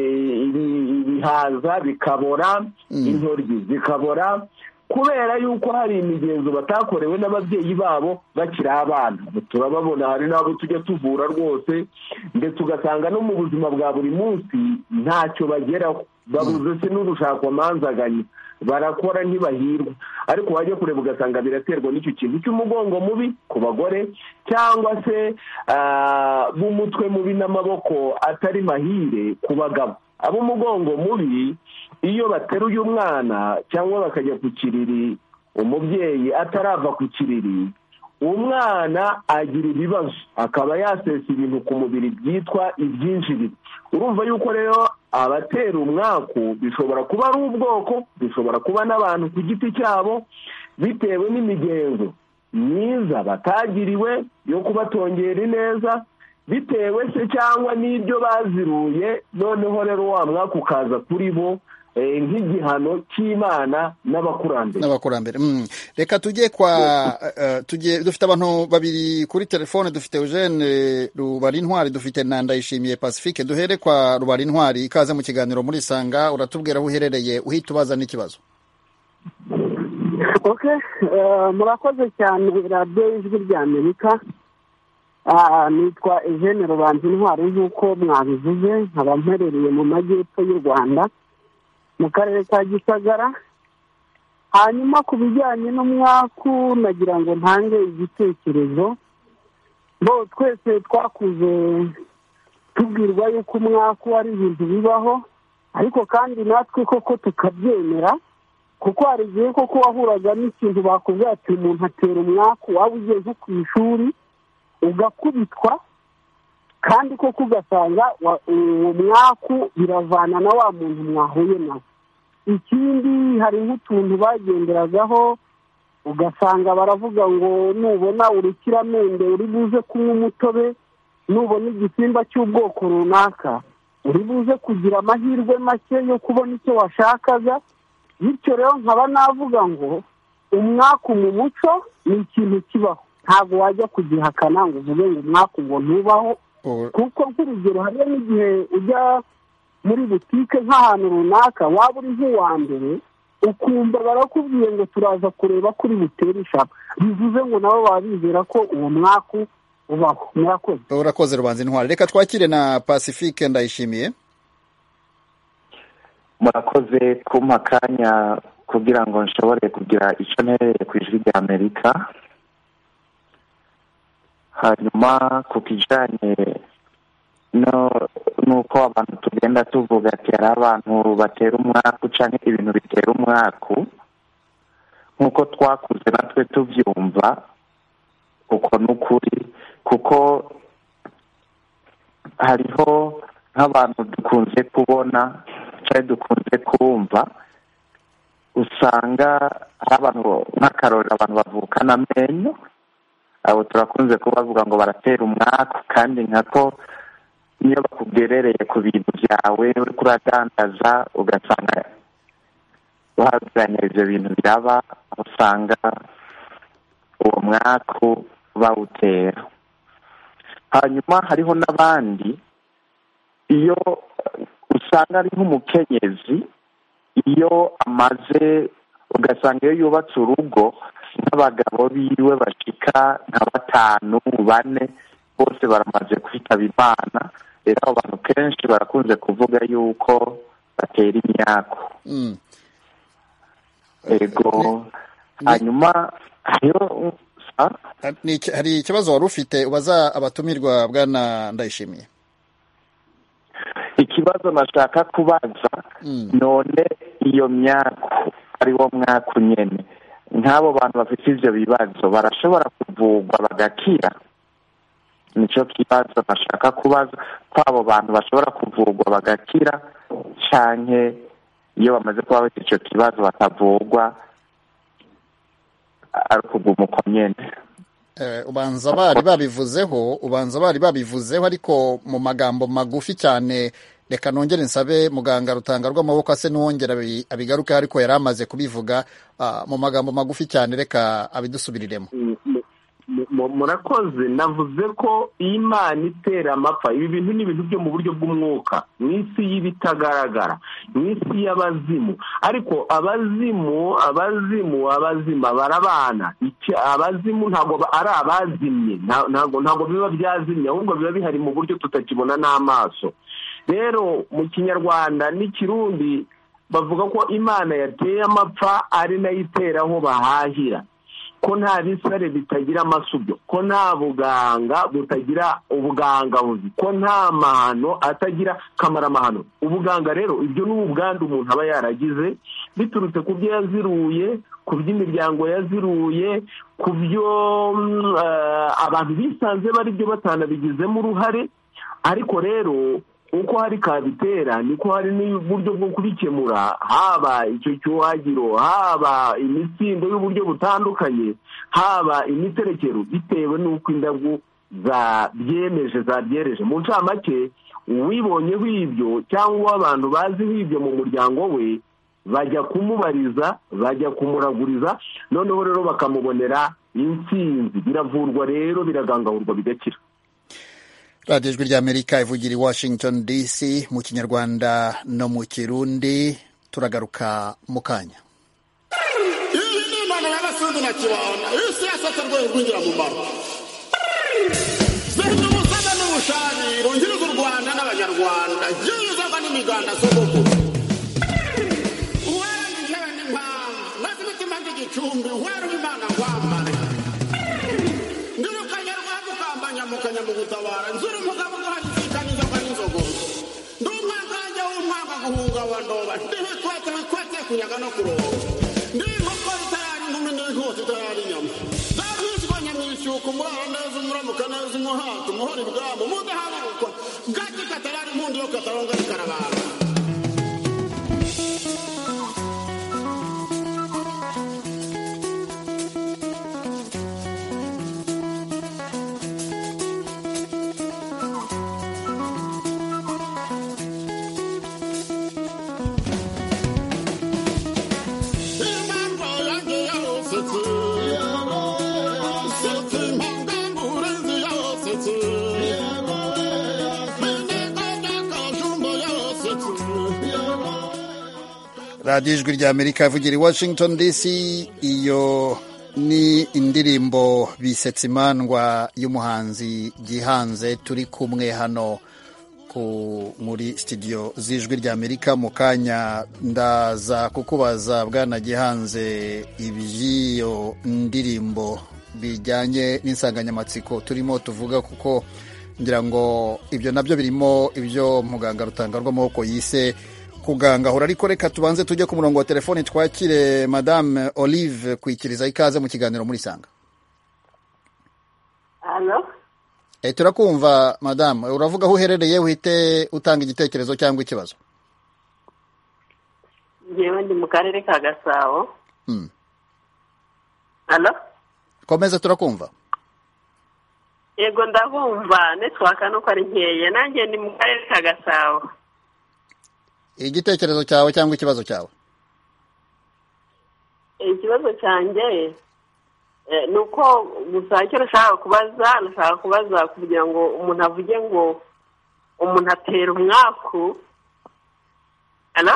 ibihaza bikabora, intoryi zikabora, kubera yuko hari imigenzo batakorewe n'ababyeyi babo bakiri abana. Turababona, hari n'abo tujya tuvura rwose, ndetse ugasanga no mu buzima bwa buri munsi ntacyo bageraho, babuze se n'urushakwamanzaganya, barakora ntibahirwa. Ariko wajya kureba ugasanga biraterwa n'icyo kintu cy'umugongo mubi ku bagore, cyangwa se b'umutwe mubi n'amaboko atari mahire ku bagabo. Ab'umugongo mubi iyo bateruye umwana cyangwa bakajya ku kiriri, umubyeyi atarava ku kiriri, umwana agira ibibazo, akaba yasesa ibintu ku mubiri byitwa ibyinjiriro. Urumva yuko rero abatera umwaku bishobora kuba ari ubwoko, bishobora kuba n'abantu ku giti cyabo, bitewe n'imigenzo myiza batagiriwe yo kubatongera ineza, bitewe se cyangwa n'ibyo baziruye. Noneho rero wa mwaka ukaza kuri bo, nk'igihano cy'Imana n'abakurambere. Reka tujye dufite abantu babiri kuri telefone. Dufite Eugene Rubarintwari, dufite na Ndayishimiye Pacifique. Duhere kwa Rubarintwari, ikaze mu kiganiro muri Sanga. Uratubwira aho uherereye, uhita ubaza n'ikibazo. Murakoze cyane radiyo Ijwi ry'Amerika. Nitwa Eugene Rubarintwari nk'uko mwabivuze, nkaba mperereye mu majyepfo y'u Rwanda mu karere ka Gisagara. Hanyuma ku bijyanye n'umwaku nagira ngo ntange igitekerezo. Twese twakuze tubwirwa yuko umwaku ari ibintu bibaho, ariko kandi natwe koko tukabyemera, kuko hari igihe koko wahuraga n'ikintu bakubwira ati umuntu atera umwaku, waba ugiye nko ku ishuri ugakubitwa, kandi koko ugasanga uwo mwaku biravana na wa muntu mwahuye nawe. Ikindi hari nk'utuntu bagenderagaho, ugasanga baravuga ngo nubona urukiramende uri buze kunywa umutobe, nubona igisimba cy'ubwoko runaka uri buze kugira amahirwe make yo kubona icyo washakaga. Bityo rero nkaba navuga ngo umwaku mu muco ni ikintu kibaho, ntabwo wajya kugihakana ngo uvuge ngo umwaku ngo ntubaho, kuko nk'urugero hariyo n'igihe ujya muri butike nk'ahantu runaka, waba uri nk'uwa mbere ukumva barakubwiye ngo turaza kureba kuri butere ishaka, bivuze ngo nabo baba bizera ko uwo mwaku ubaho. Murakoze. Urakoze Rubarintwari. Reka twakire na Pacifique Ndayishimiye. Murakoze kumpa akanya kugira ngo nshobore kugira icyo ntereye ku Ijwi ry'Amerika. Hanyuma ku kijyanye nuko abantu tugenda tuvuga ati hari abantu batera umwaku cyangwa ibintu bitera umwaku, nk'uko twakuze natwe tubyumva, uko n'ukuri, kuko hariho nk'abantu dukunze kubona cyangwa dukunze kumva, usanga hari abantu nk'akarorero, abantu bavukana amenyo, abo turakunze kubavuga ngo baratera umwaku, kandi nkako niyo bakugerereye ku bintu byawe uri kuradandaza ugasanga uhaganya ibyo bintu biraba, usanga uwo mwaku bawutera. Hanyuma hariho n'abandi, iyo usanga ari nk'umukenyezi, iyo amaze, ugasanga iyo yubatse urugo n'abagabo biwe bashika nka 5, 4 bose baramaze kwitaba Imana. Rero abo bantu kenshi barakunze kuvuga yuko batera imyaku. Ego. Hanyuma hari ikibazo wari ufite ubaza abatumirwa Bwana Ndayishimiye? Ikibazo nashaka kubaza, none iyo myaku ari wo mwaku nyene, nk'abo bantu bafite ivyo bibazo barashobora kuvugwa bagakira? Nico kibazo nashaka kubaza, ko abo bantu bashobora kuvugwa bagakira canke iyo bamaze kuba bafite ico kibazo batavugwa ari kuguma uko nyene? Ubanza bari babivuzeho ariko mu magambo magufi cyane. Reka nongere nsabe muganga Rutanga rw'amaboko ase n'uwongera abigaruke, ariko yari amaze kubivuga mu magambo magufi cyane. Reka abidusubiriremo. Murakoze. Navuze ko Imana itera amapfa, ibi bintu ni ibintu byo mu buryo bw'umwuka, mu isi y'ibitagaragara, mu isi y'abazimu. Ariko abazima barabana. Abazimu ntabwo ari abazimye, ntabwo biba byazimye, ahubwo biba bihari mu buryo tutakibona n'amaso. Rero mu Kinyarwanda n'Ikirundi bavuga ko Imana yateye amapfa ari nayo itera aho bahahira, ko nta bisare bitagira amasubyo, ko nta buganga butagira ubugangabuzi, ko nta mahano atagira kamaramahano. Ubuganga rero ibyo ni ubwandu umuntu aba yaragize biturutse ku byo yaziruye, ku by'imiryango yaziruye, ku byo abantu bisanze bari byo batanabigizemo uruhare. Ariko rero uko hari kabitera niko hari n'uburyo bwo kubikemura, haba icyo cyuhagiro, haba imitsindo y'uburyo butandukanye, haba imiterekero, bitewe n'uko indabyo zabyereje mu ncamake uwibonyeho ibyo cyangwa abantu baziho ibyo mu muryango we bajya kumubariza, bajya kumuraguriza, noneho rero bakamubonera intsinzi. Biravurwa rero, biragangahurwa bigakira. radiyo ijwi ry'Amerika ivugira i Washington DC mu kinyarwanda no mu kirundi. Turagaruka mu kanya. iyi ni imana y'abasundi na kibanda, isi yasatse rwego rwinjira mu maro zihita umusaza n'ubushariro ngiriza u Rwanda n'abanyarwanda yizaga n'imiganda sogoko uwera n'intebe n'impamvu maze imitima y'igicumbi uwera w'imana wambare ndirukanye rwagukambanya mukanya mu gutabara nzuri umugabo ugahagisika n'inzoga n'inzogoro ndi umwaka wanjye w'umwaka guhunga wa ndoba ndibikwete kunyaga no kuroba ndi inkoko itayari inkumi n'inkota itayari inyama zabwishywa nyamwishyuka umurara neza umuramuka neza umuhata umuhora ibwabo mudahabukwa gake katarari impundu yo kataronga rikarabara radiyo ijwi ry'Amerika ivugira i Washington DC. Iyo ni indirimbo bisetsa imandwa y'umuhanzi Gihanze turi kumwe hano muri studio z'ijwi ry'Amerika. Mu kanya ndaza kukubaza bwana Gihanze iby'iyo ndirimbo bijyanye n'insanganyamatsiko turimo tuvuga, kuko ngira ngo ibyo nabyo birimo ibyo muganga Rutanga rw'amaboko yise kugangahura. Ariko reka tubanze tujye ku murongo wa telefoni twakire Madame Olive kwikiriza ikaze mu kiganiro muri Sanga. Halo? Turakumva Madame, uravuga aho uherereye, uhite utanga igitekerezo cyangwa ikibazo. Ngewe ndi mu karere ka Gasabo. Halo? Komeza, turakumva. Yego ndabumva, network nuko ari nkeye. Nanjye ndi mu karere ka Gasabo. Igitekerezo cyawe cyangwa ikibazo cyawe? Ikibazo cyanjye nuko gusa icyo nashaka kubaza kugira ngo umuntu avuge ngo umuntu atera umwaku. Halo?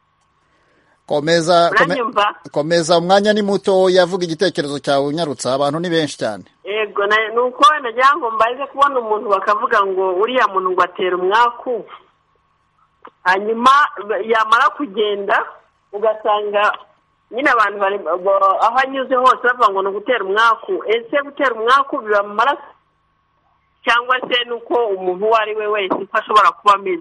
Komeza, umwanya ni muto, yavuga igitekerezo cyawe unyarutsa, abantu ni benshi cyane. Yego nuko nagira ngo mbaze kubona umuntu bakavuga ngo uriya muntu ngo atera umwaku, hanyuma yamara kugenda ugasanga nyine abantu bari aho anyuze hose bavuga ngo ni ugutera umwaku. Ese gutera umwaku biba mu maraso cyangwa se nuko umuntu uwo ari we wese uko ashobora kuba ameze?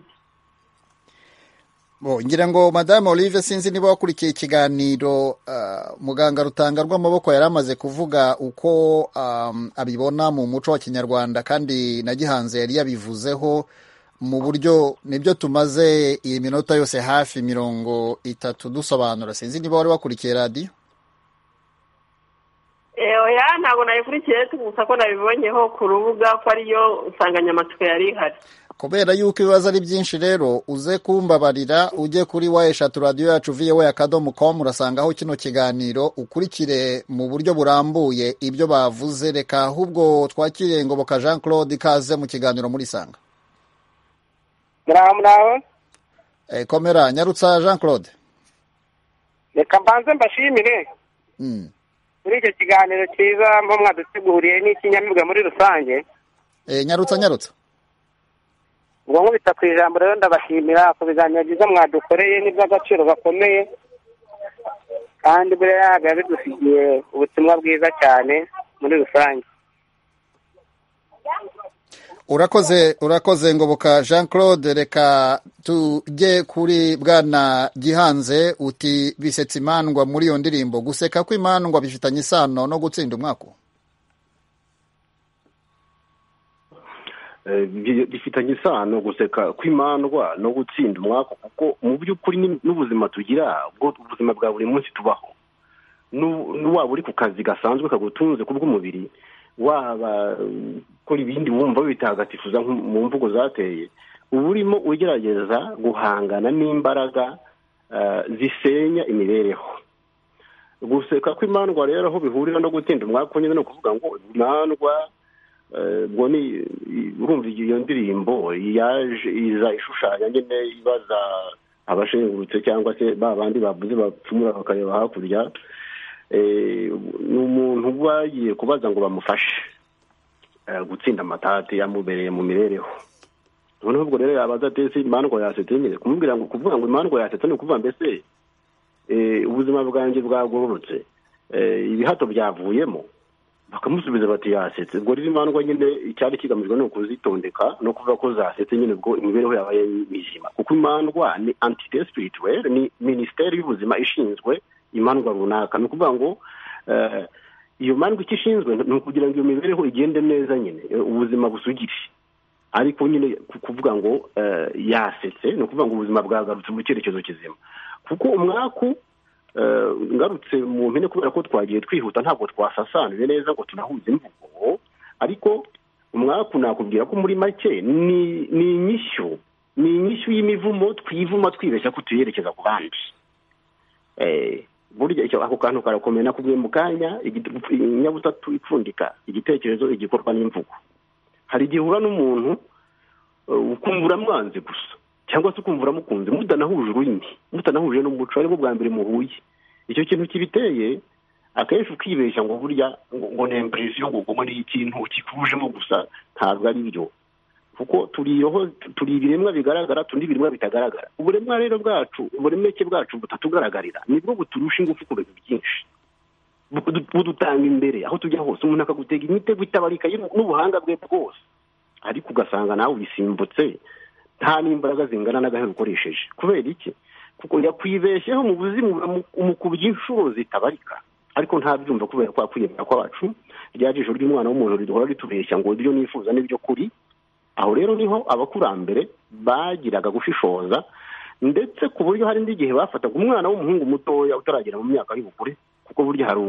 Ngira ngo Madame Olive, sinzi niba wakurikiye ikiganiro muganga Rutanga rw'amaboko yari amaze kuvuga uko abibona mu muco wa Kinyarwanda, kandi na Gihanze yari yabivuzeho mu buryo nibyo tumaze iyi minota yose hafi 30 dusobanura. Sinzi niba wari wakurikiye radio? Oya, ntabwo nayikurikiye, gusa ko nabibonyeho ku rubuga ko ariyo insanganyamatsiko yari ihari. Kubera yuko ibibazo ari byinshi rero uze kumbabarira, ujye kuri wa3 radio yacu voa.com, urasangaho kino kiganiro ukurikire mu buryo burambuye ibyo bavuze. Reka ahubwo twakiriye Ngoboka Jean Claude, ikaze mu kiganiro muri Sanga. Muraho. Komera, nyarutsa Jean Claude. Reka mbanze mbashimire muri icyo kiganiro cyiza mbo mwaduteguriye n'ikinyamibwa muri rusange. Nyarutsa. Ngo nkubita ku ijambo rero ndabashimira ku biganiro byiza mwadukoreye n'iby'agaciro gakomeye, kandi buriya bidusigiye ubutumwa bwiza cyane muri rusange. Urakoze Ngoboka Jean Claude. Reka tujye kuri bwana Gihanze. Uti bisetsa imandwa muri iyo ndirimbo, guseka kw'imandwa bifitanye isano no gutsinda umwaku? Bifitanye isano guseka kw'imandwa no gutsinda umwaku, kuko mu by'ukuri n'ubuzima tugira, ubwo ubuzima bwa buri munsi tubaho, n'uwaba uri ku kazi gasanzwe kagutunze kubw'umubiri, waba ukora ibindi wumva bitagatifuza mu mvugo zateye, uba urimo ugerageza guhangana n'imbaraga zisenya imibereho. Guseka kw'imandwa rero aho bihurira no gutinda umwaka nyine no kuvuga ngo imandwa ubwo ni urumva iyo ndirimbo yaje iza ishushanya nyine ibaza abashengurutse cyangwa se ba bandi bavuze bapfumura bakareba hakurya, ni umuntu bagiye kubaza ngo bamufashe gutsinda amatati yamubereye mu mibereho. Noneho ubwo rero yabaza atese imandwa yasetse nyine kumubwira ngo kuvuga ngo imandwa yasetse ni ukuvuga mbese ubuzima bwanjye bwagororotse, ibihato byavuyemo, bakamusubiza bati yasetse. Ubwo rero imandwa nyine icyari kigamijwe no kuzitondeka no kuvuga ko zasetse nyine ubwo imibereho yabaye mizima, kuko imandwa ni entité spirituelle, ni minisiteri y'ubuzima ishinzwe imandwa runaka. Ni ukuvuga ngo iyo mandwa icyo ishinzwe ni ukugira ngo iyo mibereho igende neza nyine ubuzima busugire. Ariko nyine kuvuga ngo yasetse ni ukuvuga ngo ubuzima bwagarutse mu cyerekezo kizima, kuko umwaku ngarutse mu mpine kubera ko twagiye twihuta ntabwo twasasanuye neza ngo tunahuze imvugo, ariko umwaku nakubwira ko muri make ni inyishyu y'imivumo twivuma twibeshya ko tuyerekeza ku bandi. Burya ako kantu karakomeye nakubwiye mu kanya, inyabutatu ipfundika igitekerezo igikorwa n'imvugo. Hari igihe uhura n'umuntu ukumva uramwanze gusa cyangwa se ukumva uramukunze mutanahuje ururimi, mutanahuje n'umuco, ariko bwa mbere muhuye. Icyo kintu kibiteye akenshi ukibeshya ngo burya ngo ni impression ngo ni ikintu kikujemo gusa, ntabwo ari byo, kuko turi ibiremwa bigaragara, tundi ibiremwa bitagaragara. Uburemwa rero bwacu, uburemeke bwacu butatugaragarira nibwo buturusha ingufu ku bintu byinshi, budutanga imbere aho tujya hose. Umuntu akagutega imitego itabarika n'ubuhanga bwe bwose, ariko ugasanga nawe ubisimbutse nta n'imbaraga zingana n'agahe ukoresheje. Kubera iki? Kuko yakwibeshyeho mu buzima umukubye inshuro zitabarika, ariko ntabyumva kubera ko kwiyemera kwacu rya jisho ry'umwana w'umuntu riduhora ritubeshya ngo ibyo nifuza n'ibyo kuri. Aho rero niho abakurambere bagiraga gushishoza, ndetse ku buryo hari n'igihe bafataga umwana w'umuhungu mutoya utaragera mu myaka y'ubukure, kuko burya hari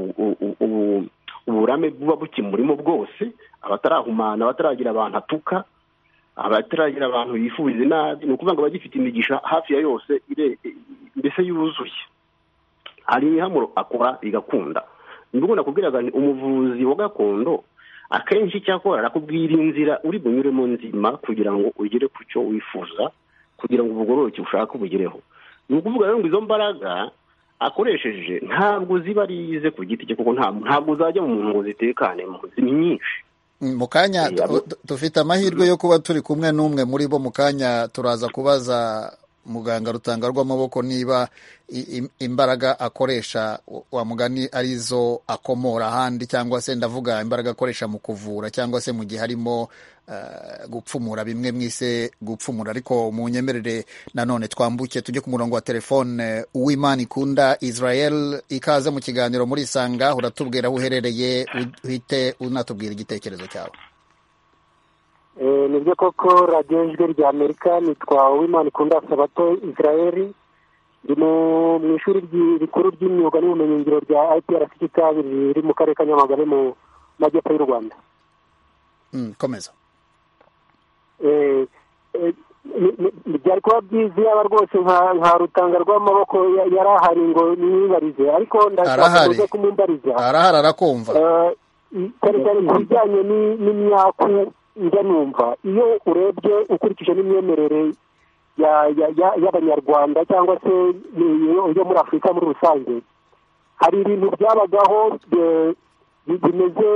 uburame buba bukimurimo bwose, abatarahumana, abataragira abantu atuka, abataragira abantu bifuza inabi. Ni ukuvuga ngo bagifite imigisha hafi ya yose mbese yuzuye. Hari imihamuro akora igakunda. Nubwo nakubwiraga ni umuvuzi wa gakondo akenshi cyakora arakubwira inzira uri bunyuremo nzima kugira ngo ugere ku cyo wifuza, kugira ngo ubugororoke ushaka ubugereho. Ni ukuvuga rero ngo izo mbaraga akoresheje ntabwo ziba ari ize ku giti cye, kuko ntabwo zajya mu muntu ngo zitekane, mu nzira nyinshi. Mu kanya dufite amahirwe yo kuba turi kumwe n'umwe muri bo. Mu kanya turaza kubaza muganga Rutanga rw'amaboko niba imbaraga akoresha wa mugani arizo akomora ahandi, cyangwa se ndavuga imbaraga akoresha mu kuvura cyangwa se mu gihe harimo gupfumura, bimwe mwise gupfumura. Ariko mu nyemerere nanone twambuke tujye ku murongo wa telefone. Uwimana ikunda Israel, ikaze mu kiganiro muri Isanga. Uratubwira aho uherereye, uhite unatubwira igitekerezo cyawe. Nibyo koko, radiyo ijwi rya Amerika. Nitwa Uwimana ikunda Sabato Israel, ndi mu ishuri rikuru ry'imyuga n'ubumenyingiro rya IPRC Kabiri riri mu karere ka Nyamagabe mu majyepfo y'u Rwanda. Komeza. Byari kuba byiza yaba rwose nka Rutanga rw'amaboko yari ahari ngo nibarize, ariko ndashaka kumumbariza. Arahari, arakumva. Cyane cyane ku bijyanye n'imyaku njya numva, iyo urebye ukurikije n'imyemerere y'abanyarwanda cyangwa se yo muri Afurika muri rusange, hari ibintu byabagaho bimeze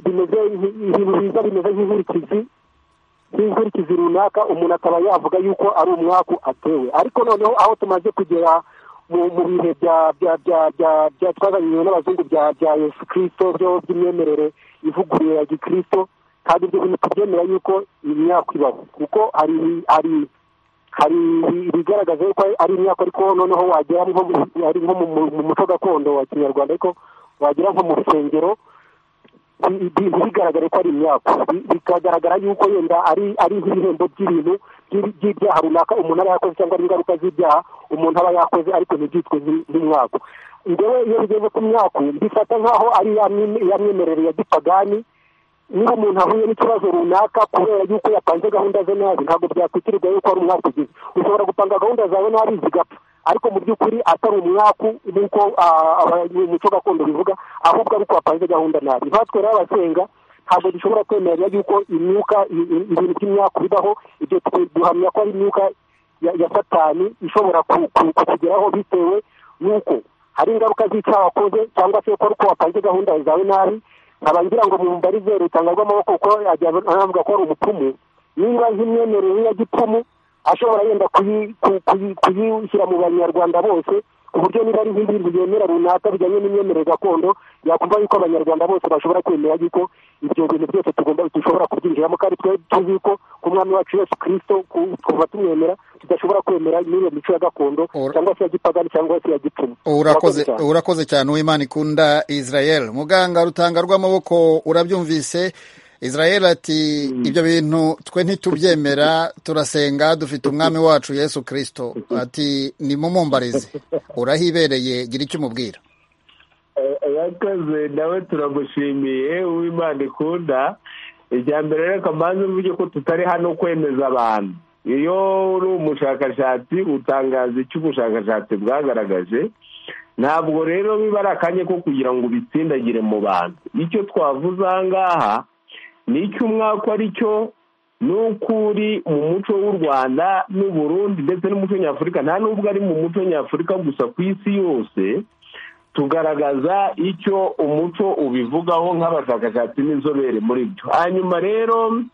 nk'inkurikizi runaka, umuntu akaba yavuga yuko ari umwaku atewe. Ariko noneho aho tumaze kugera mu bihe bya twazanywe n'abazungu bya Yesu Kristo, byo by'imyemerere ivuguruye ya Gikristo, kandi ibyo bintu tubyemera yuko imyaka ibaho, kuko hari ibigaragaza yuko ari imyaka, ariko noneho wagera nko mu muco gakondo wa Kinyarwanda, ariko wagera nko mu rusengero bigaragare ko ari imyaka, bikagaragara yuko yenda ari nk'ibihembo by'ibintu by'ibyaha runaka umuntu aba yakoze, cyangwa ari ingaruka z'ibyaha umuntu aba yakoze, ariko ntibyitwe nk'imyaka. Ngewe iyo bigeze ku myaka mbifata nk'aho ari ya myemerere ya gipagani niba umuntu ahuye n'ikibazo runaka kubera yuko yapanze gahunda ze nabi ntabwo byakwitirirwa yuko ari umwaku ugize. Ushobora gupanga gahunda zawe nabi zigapfa ariko mu by'ukuri atari umwaku nk'uko umuco gakondo bivuga, ahubwo ari uko wapanze gahunda nabi. Nkatwe rero abasenga ntabwo dushobora kwemerera yuko imyuka ibintu by'imyaku bibaho. Ibyo duhamya ko ari imyuka ya satani ishobora kukugeraho bitewe n'uko hari ingaruka z'icyaha wakoze cyangwa se ko ari uko wapanze gahunda zawe nabi. nkaba ngira ngo mu mbarize rutanga rw'amaboko ko anavuga ko ari umupfumu. Niba nk'imyemerere ya gipfumu ashobora yenda kuyishyira mu banyarwanda bose ku buryo niba ari nk'ibintu byemera runaka bijyanye n'imyemerere gakondo yakumva yuko abanyarwanda bose bashobora kwemera yuko ibyo bintu byose dushobora kubyinjiramo, kandi twe tuzi ko ku mwami wacu Yesu Kristo kuva tumwemera tudashobora kwemera n'iyo mico ya gakondo cyangwa se ya gipagani cyangwa se ya gipfumu. Urakoze cyane Uwimana ikunda Israel. Muganga rutanga rw'amaboko urabyumvise. Israel ati ibyo bintu twe ntitubyemera, turasenga dufite umwami wacu Yesu Kristo. Ati ni mumumbarize, urahibereye, gira icyo umubwira. Yakoze nawe turamushimiye Uwimana ikunda. Ijya mbere reka mbanze mvuge ko tutari hano kwemeza abantu. Iyo uri umushakashatsi utangaza icyo ubushakashatsi bwagaragaje, ntabwo rero biba ari akanya ko kugira ngo ubitsindagire mu bantu. Icyo twavuze aha ngaha ni icy'umwaka ari cyo n'ukuri mu muco w'u Rwanda n'u Burundi ndetse n'umuco nyafurika, nta nubwo ari mu muco nyafurika gusa, ku isi yose tugaragaza icyo umuco ubivugaho nk'abashakashatsi n'inzobere muri byo. Hanyuma rero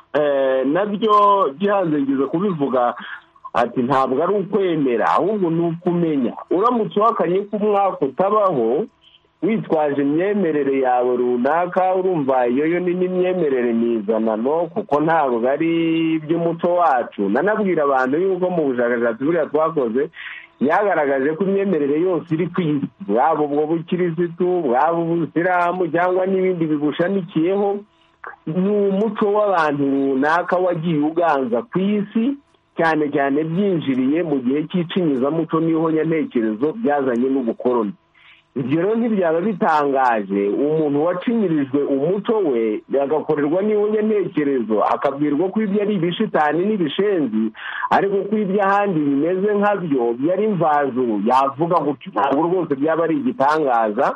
nabyo gihanze ngize kubivuga ati ntabwo ari ukwemera ahubwo ni ukumenya. Uramutse uhakanye ko umwaka utabaho witwaje imyemerere yawe runaka, urumva iyo ni n'imyemerere mizanano kuko ntabwo ari iby'umuco wacu. Nanabwira abantu yuko mu bushakashatsi buriya twakoze yagaragaje ko imyemerere yose iri ku isi, bwaba ubwo bukirisitu bwaba ubusiramu cyangwa n'ibindi bibushamikiyeho, ni umuco w'abantu runaka wagiye uganza ku isi, cyane cyane byinjiriye mu gihe cy'icinyizamuco n'ihonyantekerezo byazanye n'ubukoroni. Ibyo rero ntibyaba bitangaje umuntu wacinyirijwe umuco we agakorerwa n'ihonyantekerezo akabwirwa ko ibyo ari ibishitani n'ibishenzi, ariko ko ibyo ahandi bimeze nkabyo byari imvajuru, yavuga gutyo. Ntabwo rwose byaba ari igitangaza,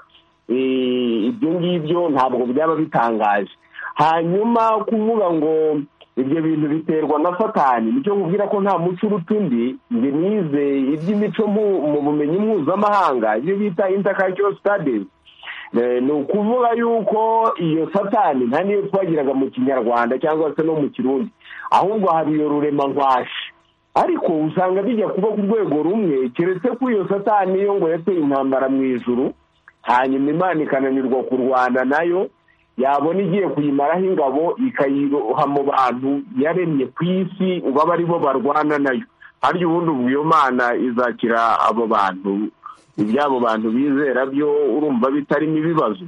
ibyo ngibyo ntabwo byaba bitangaje. Hanyuma kuvuga ngo ibyo bintu biterwa na satani, nicyo nkubwira ko nta muco uruta undi. Njye nize iby'imico mu bumenyi mpuzamahanga, ibyo bita intercultural studies. Ni ukuvuga yuko iyo satani nta niyo twagiraga mu kinyarwanda cyangwa se no mu kirundi, ahubwo hari iyo rurema nkwashi, ariko usanga bijya kuba ku rwego rumwe, keretse ko iyo satani yo ngo yateye intambara mu ijuru hanyuma Imana ikananirwa kurwana nayo, yabona igiye kuyimaraho ingabo ikayiroha mu bantu yaremye ku isi, baba ari bo barwana nayo. Harya ubundi ubwo iyo Mana izakira abo bantu, iby'abo bantu bizera byo urumva bitarimo ibibazo.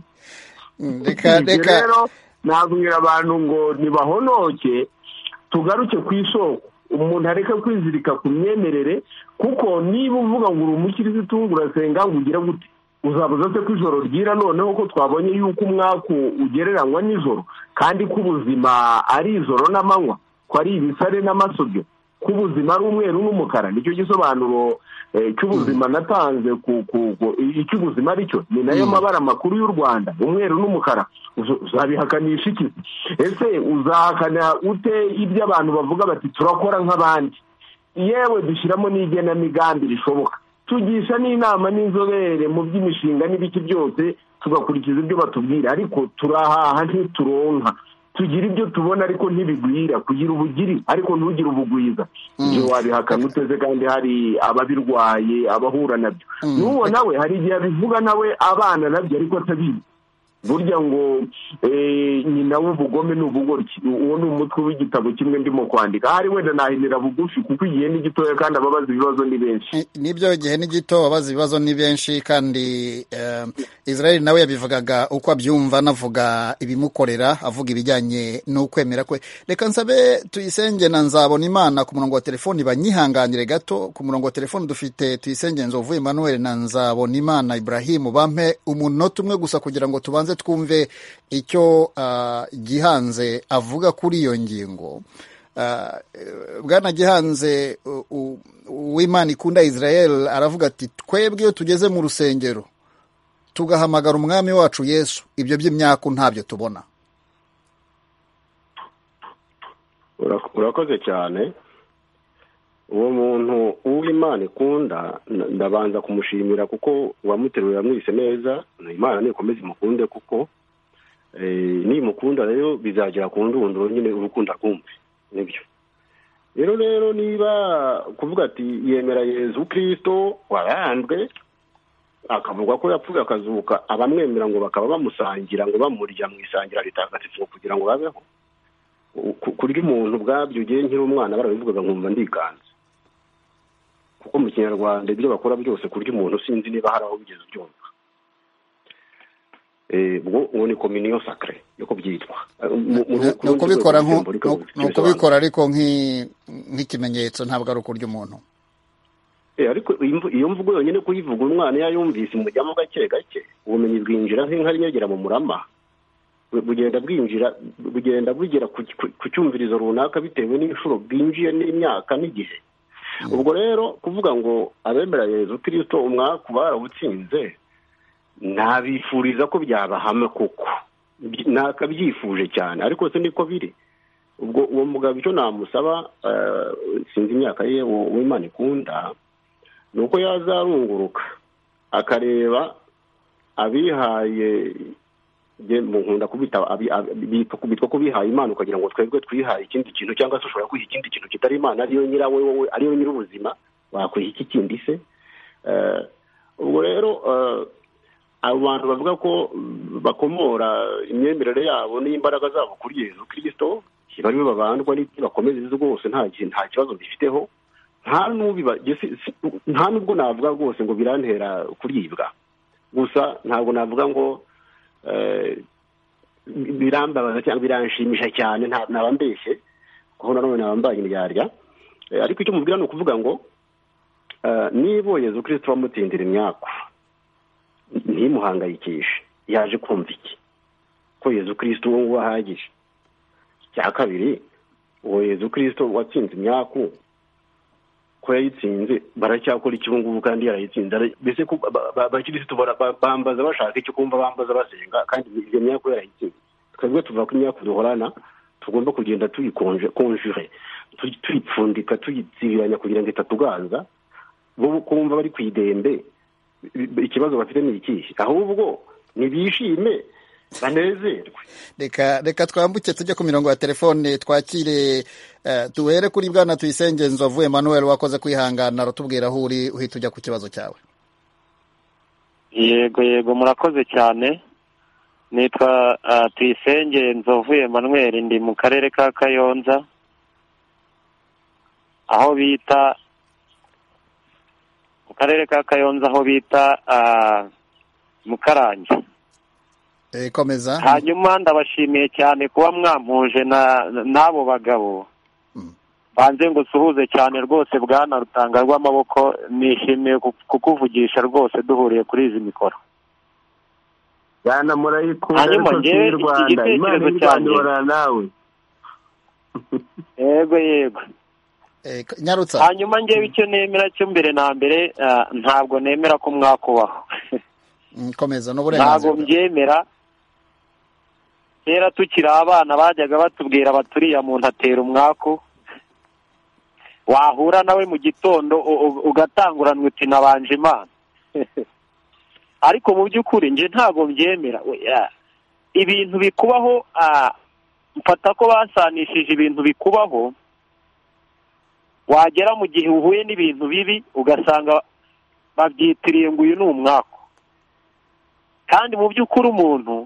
Rero nabwira abantu ngo nibahonoke, tugaruke ku isoko, umuntu areke kwizirika ku myemerere, kuko niba uvuga ngo uri umukirisitu urasenga ngo ugire gute, uzabuza se ko ijoro ryira, noneho ko twabonye yuko umwaka ugereranywa n'ijoro, kandi ko ubuzima ari ijoro n'amanywa, ko ari ibisare n'amasobyo, ko ubuzima ari umweru n'umukara. Nicyo gisobanuro cy'ubuzima natanze. Icyo ubuzima ari cyo ni nayo mabara makuru y'u Rwanda, umweru n'umukara. Uzabihakanisha iki? Ese uzahakana ute ibyo abantu bavuga bati turakora nk'abandi? Yewe dushyiramo n'igenamigambi rishoboka, tugisha n'inama n'inzobere mu by'imishinga n'ibiki byose, tugakurikiza ibyo batubwira, ariko turahaha ntituronka. Tugira ibyo tubona ariko ntibigwira, kugira ubugiri ariko ntugire ubugwiza. Ibyo wabihakana uteze, kandi hari ababirwaye abahura nabyo. N'uwo nawe hari igihe abivuga nawe abana nabyo ariko atabizi. Burya ngo nyina w'ubugome ni ubugoryi. Uwo ni umutwe w'igitabo kimwe ndimo kwandika. Ahari wenda nahinira bugufi kuko igihe ni gitoya kandi ababaza ibibazo ni benshi. Nibyo, igihe ni gito, ababaza ibibazo ni benshi, kandi Israel nawe yabivugaga uko abyumva, anavuga ibimukorera, avuga ibijyanye n'ukwemera kwe. Reka nsabe Tuyisenge na Nzabonimana ku murongo wa telefoni banyihanganire gato. Ku murongo wa telefoni dufite Tuyisenge Nzovu Emmanuel na Nzabonimana Ibrahim. Bampe umunota umwe gusa kugira ngo tubanze twumve icyo Gihanze avuga kuri iyo ngingo. Bwana Gihanze, uw'Imana ikunda Israel aravuga ati twebwe iyo tugeze mu rusengero tugahamagara umwami wacu Yesu, ibyo by'imyaku ntabyo tubona. Urakoze cyane. Uwo muntu uw'Imana ikunda ndabanza kumushimira kuko wamuteruye yamwise neza. Imana nikomeze imukunde kuko nimukunda rero bizagera ku ndunduro nyine urukundo rwumve nibyo. Rero niba kuvuga ati yemera Yezu Kristo waranzwe akavuga ko yapfuye akazuka, abamwemera ngo bakaba bamusangira ngo bamurya mu isangira ritagatifu kugira ngo babeho. Kurya umuntu ubwabyo ugiye nkiri umwana barabivugaga nkumva ndikanze, kuko mu Kinyarwanda ibyo bakora byose kurya umuntu sinzi niba hari aho bigeze byumva. Ngo ni communion sacrée yo kubyitwa, nuko bikora ariko nk'ikimenyetso, ntabwo ari ukurya umuntu. Ariko iyo mvugo yonyine kuyivuga umwana yayumvise mujyamo gake gake, ubumenyi bwinjira nk'inkari nyegera mu murama, bugenda bugera ku cyumvirizo runaka bitewe n'inshuro bwinjiye n'imyaka n'igihe. Ubwo rero kuvuga ngo abemera Yezu Kristo umwaku barawutsinze, nabifuriza ko byabahama kuko nakabyifuje cyane, ariko se niko biri. Ubwo uwo mugabo icyo namusaba, sinzi imyaka ye w'Imana ikunda, nuko yazarunguruka akareba abihaye, nkunda bitwa ko bihaye Imana, ukagira ngo twebwe twihaye ikindi kintu, cyangwa se ushobora kwiha ikindi kintu kitari Imana ariyo nyirawe, wowe ariyo nyir'ubuzima, wakwiha iki kindi se? Ubwo rero abo bantu bavuga ko bakomora imyemerere yabo n'imbaraga zabo kuri Yezu Kristo, bari babandwa n'ibyo bakomeza rwose nta kibazo bifiteho, nta nubwo navuga rwose ngo birantera kuribwa, gusa ntabwo navuga ngo birambabaza cyangwa biranshimisha cyane, naba mbeshye kuko nanone naba mbaye imyarya. Ariko icyo mubwira ni ukuvuga ngo niba Yezu Kristo bamutindira imyaku ntimuhangayikishe, yaje kumva iki? Ko Yezu Kristo uwo nguwo ahagije. Cya kabiri, uwo Yezu Kristo watsinze imyaku ko yayitsinze, baracyakora iki ngubu kandi yarayitsinze? Mbese abakirisitu bambaza bashaka icyo kumva, bambaza basenga, kandi iyo myaka yarayitsinze. Twebwe tuvuga ko imyaka duhorana tugomba kugenda tuyikonjure, tuyipfundika, tuyitsibiranya kugira ngo itatuganza. Bo kumva bari kwidembe, ikibazo bafite ni ikihe? Ahubwo nibishime banezerwe. Reka twambuke tujye ku mirongo ya telefone, twakire duhere kuri Bwana Tuyisenge Nzovu Emmanuel, wakoze kwihangana, aratubwira aho uri, uhita ujya ku kibazo cyawe. Yego murakoze cyane. Nitwa Tuyisenge Nzovu Emmanuel, ndi mu karere ka Kayonza, aho bita mu karere ka Kayonza, aho bita Mukarange. Komeza. Hanyuma ndabashimiye cyane kuba mwampuje n'abo bagabo. Banze ngo suhuze cyane rwose Bwana Rutanga rw'amaboko, nishimiye kukuvugisha rwose duhuriye kuri izi mikoro. Bwana murayikunda, ariko si Rwanda, Imana irwandura nawe. Yego. Nyarutsa. Hanyuma ngewe icyo nemera cyo mbere na mbere, ntabwo nemera ko mwakubaho. Komeza n'uburenganzira. Ntabwo mbyemera. Kera tukiri abana bajyaga batubwira baturiya muntu atera umwaku, wahura nawe mu gitondo ugatanguranwa uti nabanje Imana. Ariko mu by'ukuri nje ntabwo mbyemera. Ibintu bikubaho, mfata ko basanishije ibintu bikubaho, wagera mu gihe uhuye n'ibintu bibi ugasanga babyitiriye ngo uyu ni umwaku. Kandi mu by'ukuri umuntu,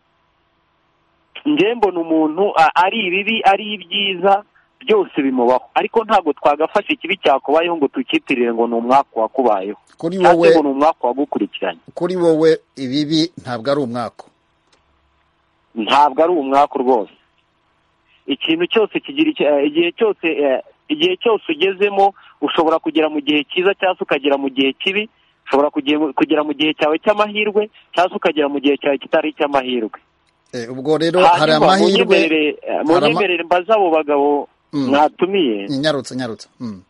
nje mbona umuntu ari ibibi ari ibyiza byose bimubaho, ariko ntabwo twagafasha ikibi cyakubayeho ngo tukitirire ngo ni umwaku wakubayeho, kuri wowe ngo ni umwaku wagukurikiranye. Kuri wowe ibibi ntabwo ari umwaku? Ntabwo ari umwaku rwose. Ikintu cyose kigira igihe cyose ugezemo, ushobora kugera mu gihe cyiza cyangwa se ukagera mu gihe kibi, ushobora kugera mu gihe cyawe cy'amahirwe cyangwa se ukagera mu gihe cyawe kitari icy'amahirwe. ubwo rero hari amahirwe munyemerere mbaza abo bagabo mwatumiye nyarutse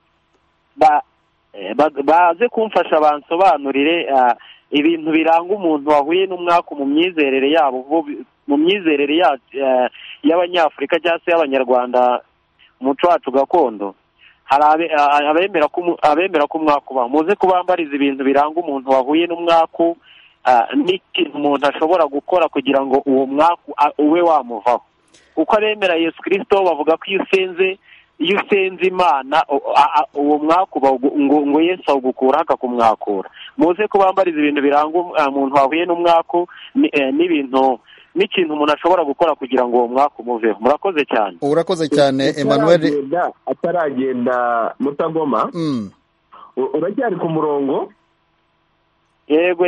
baze kumfasha bansobanurire ibintu biranga umuntu wahuye n'umwaka mu myizerere yabo, mu myizerere y'abanyafurika cyangwa se y'abanyarwanda, umuco wacu gakondo. Hari abemera ko umwaka ubaho. Muze kubambariza ibintu biranga umuntu wahuye n'umwaka, n'ikintu umuntu ashobora gukora kugira ngo uwo mwaka ube wamuvaho. Kuko abemera Yesu Kristo bavuga ko iyo usenze Imana uwo mwaka ngo Yesu awugukura akakumwakura. Muze kubambariza ibintu biranga umuntu wahuye n'umwaka, n'ikintu umuntu ashobora gukora kugira ngo uwo mwaka umuveho. Murakoze cyane. Urakoze cyane Emmanuel. Ataragenda Mutagoma, uracyari ku murongo? Yego.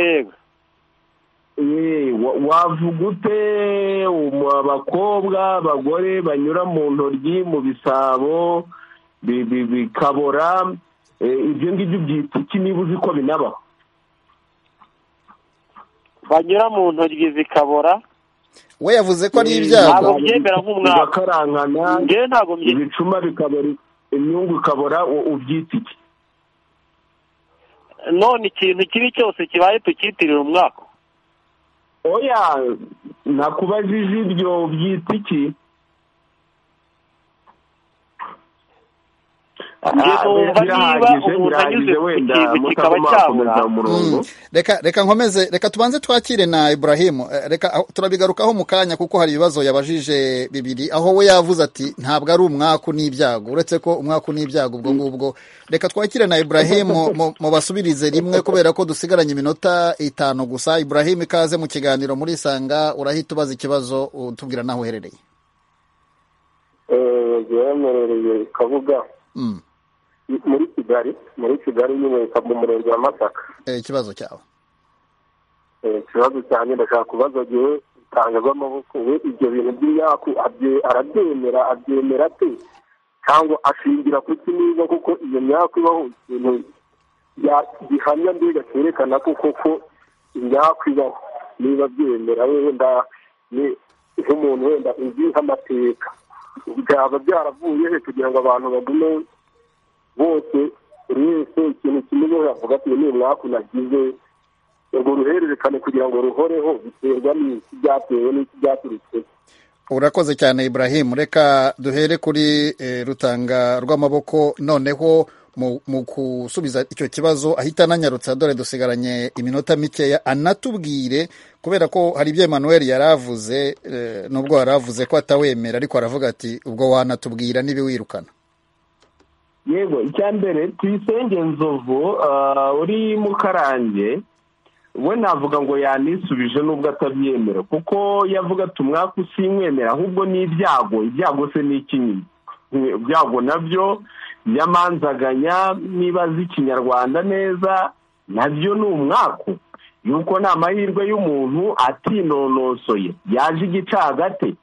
Wavuga ute abakobwa abagore banyura mu ntoryi mu bisabo bikabora, ibyo ngibyo byitwa iki niba uzi ko binabaho? Banyura mu ntoryi zikabora, we yavuze ko ari ibyago. Ntabwo byemera nk'umwaka. Bikarankana, ibicuma bikabora, imyungu ikabora, ubyita iki? None ikintu kibi cyose kibaye tukitirira umwaka? Oya, nakubajije ibyo byita iki? Reka tubanze twakire na Ibrahimu. Reka turabigarukaho mu kanya kuko hari ibibazo yabajije bibiri, aho we yavuze ati ntabwo ari umwaku n'ibyago, uretse ko umwaku n'ibyago ubwo ngubwo. Reka twakire na Ibrahimu mu basubirize rimwe kubera ko dusigaranye iminota 5 gusa. Ibrahimu, ikaze mu kiganiro muri Sanga, urahita ubaza ikibazo utubwira naho uherereye. Yemerereye Kabuga muri Kigali nyine mu murenge wa Masaka. Ikibazo cyawe? Ikibazo cyane ndashaka kubaza gihe itangirwa amaboko, we ibyo bintu by'imyaku arabyemera ate, cyangwa ashingira ku kiniza kuko iyo myaku ibaho ikintu gihamya mbega cyerekana kuko imyaku ibaho, niba byemera wenda ni nk'umuntu wenda uzi nk'amateka byaba byaravuye he kugira ngo abantu bagume bose buri wese ikintu kimwe yavuga ati ni umwaka nagize, urwo ruhererekane kugira ngo ruhoreho biterwa n'iki byatewe n'iki byaturutse. Urakoze cyane Ibrahim. Reka duhere kuri Rutanga rw'amaboko, noneho mu kusubiza icyo kibazo ahita ananyarutsa, dore dusigaranye iminota mikeya, anatubwire kubera ko hari ibyo Emmanuel yaravuze, nubwo yaravuze ko atawemera ariko aravuga ati ubwo wanatubwira n'ibiwirukana. Yego, icyambere Tuyisenge Nzovu uri mu Karange, we navuga ngo yanisubije nubwo atabyemera, kuko yavuga ati umwaka usimwemera ahubwo ni ibyago se ni iki? Ibyago nabyo byamanzaganya, niba azi Ikinyarwanda neza, nabyo ni umwaka, yuko ni amahirwe y'umuntu atinonosoye yaje igicagate.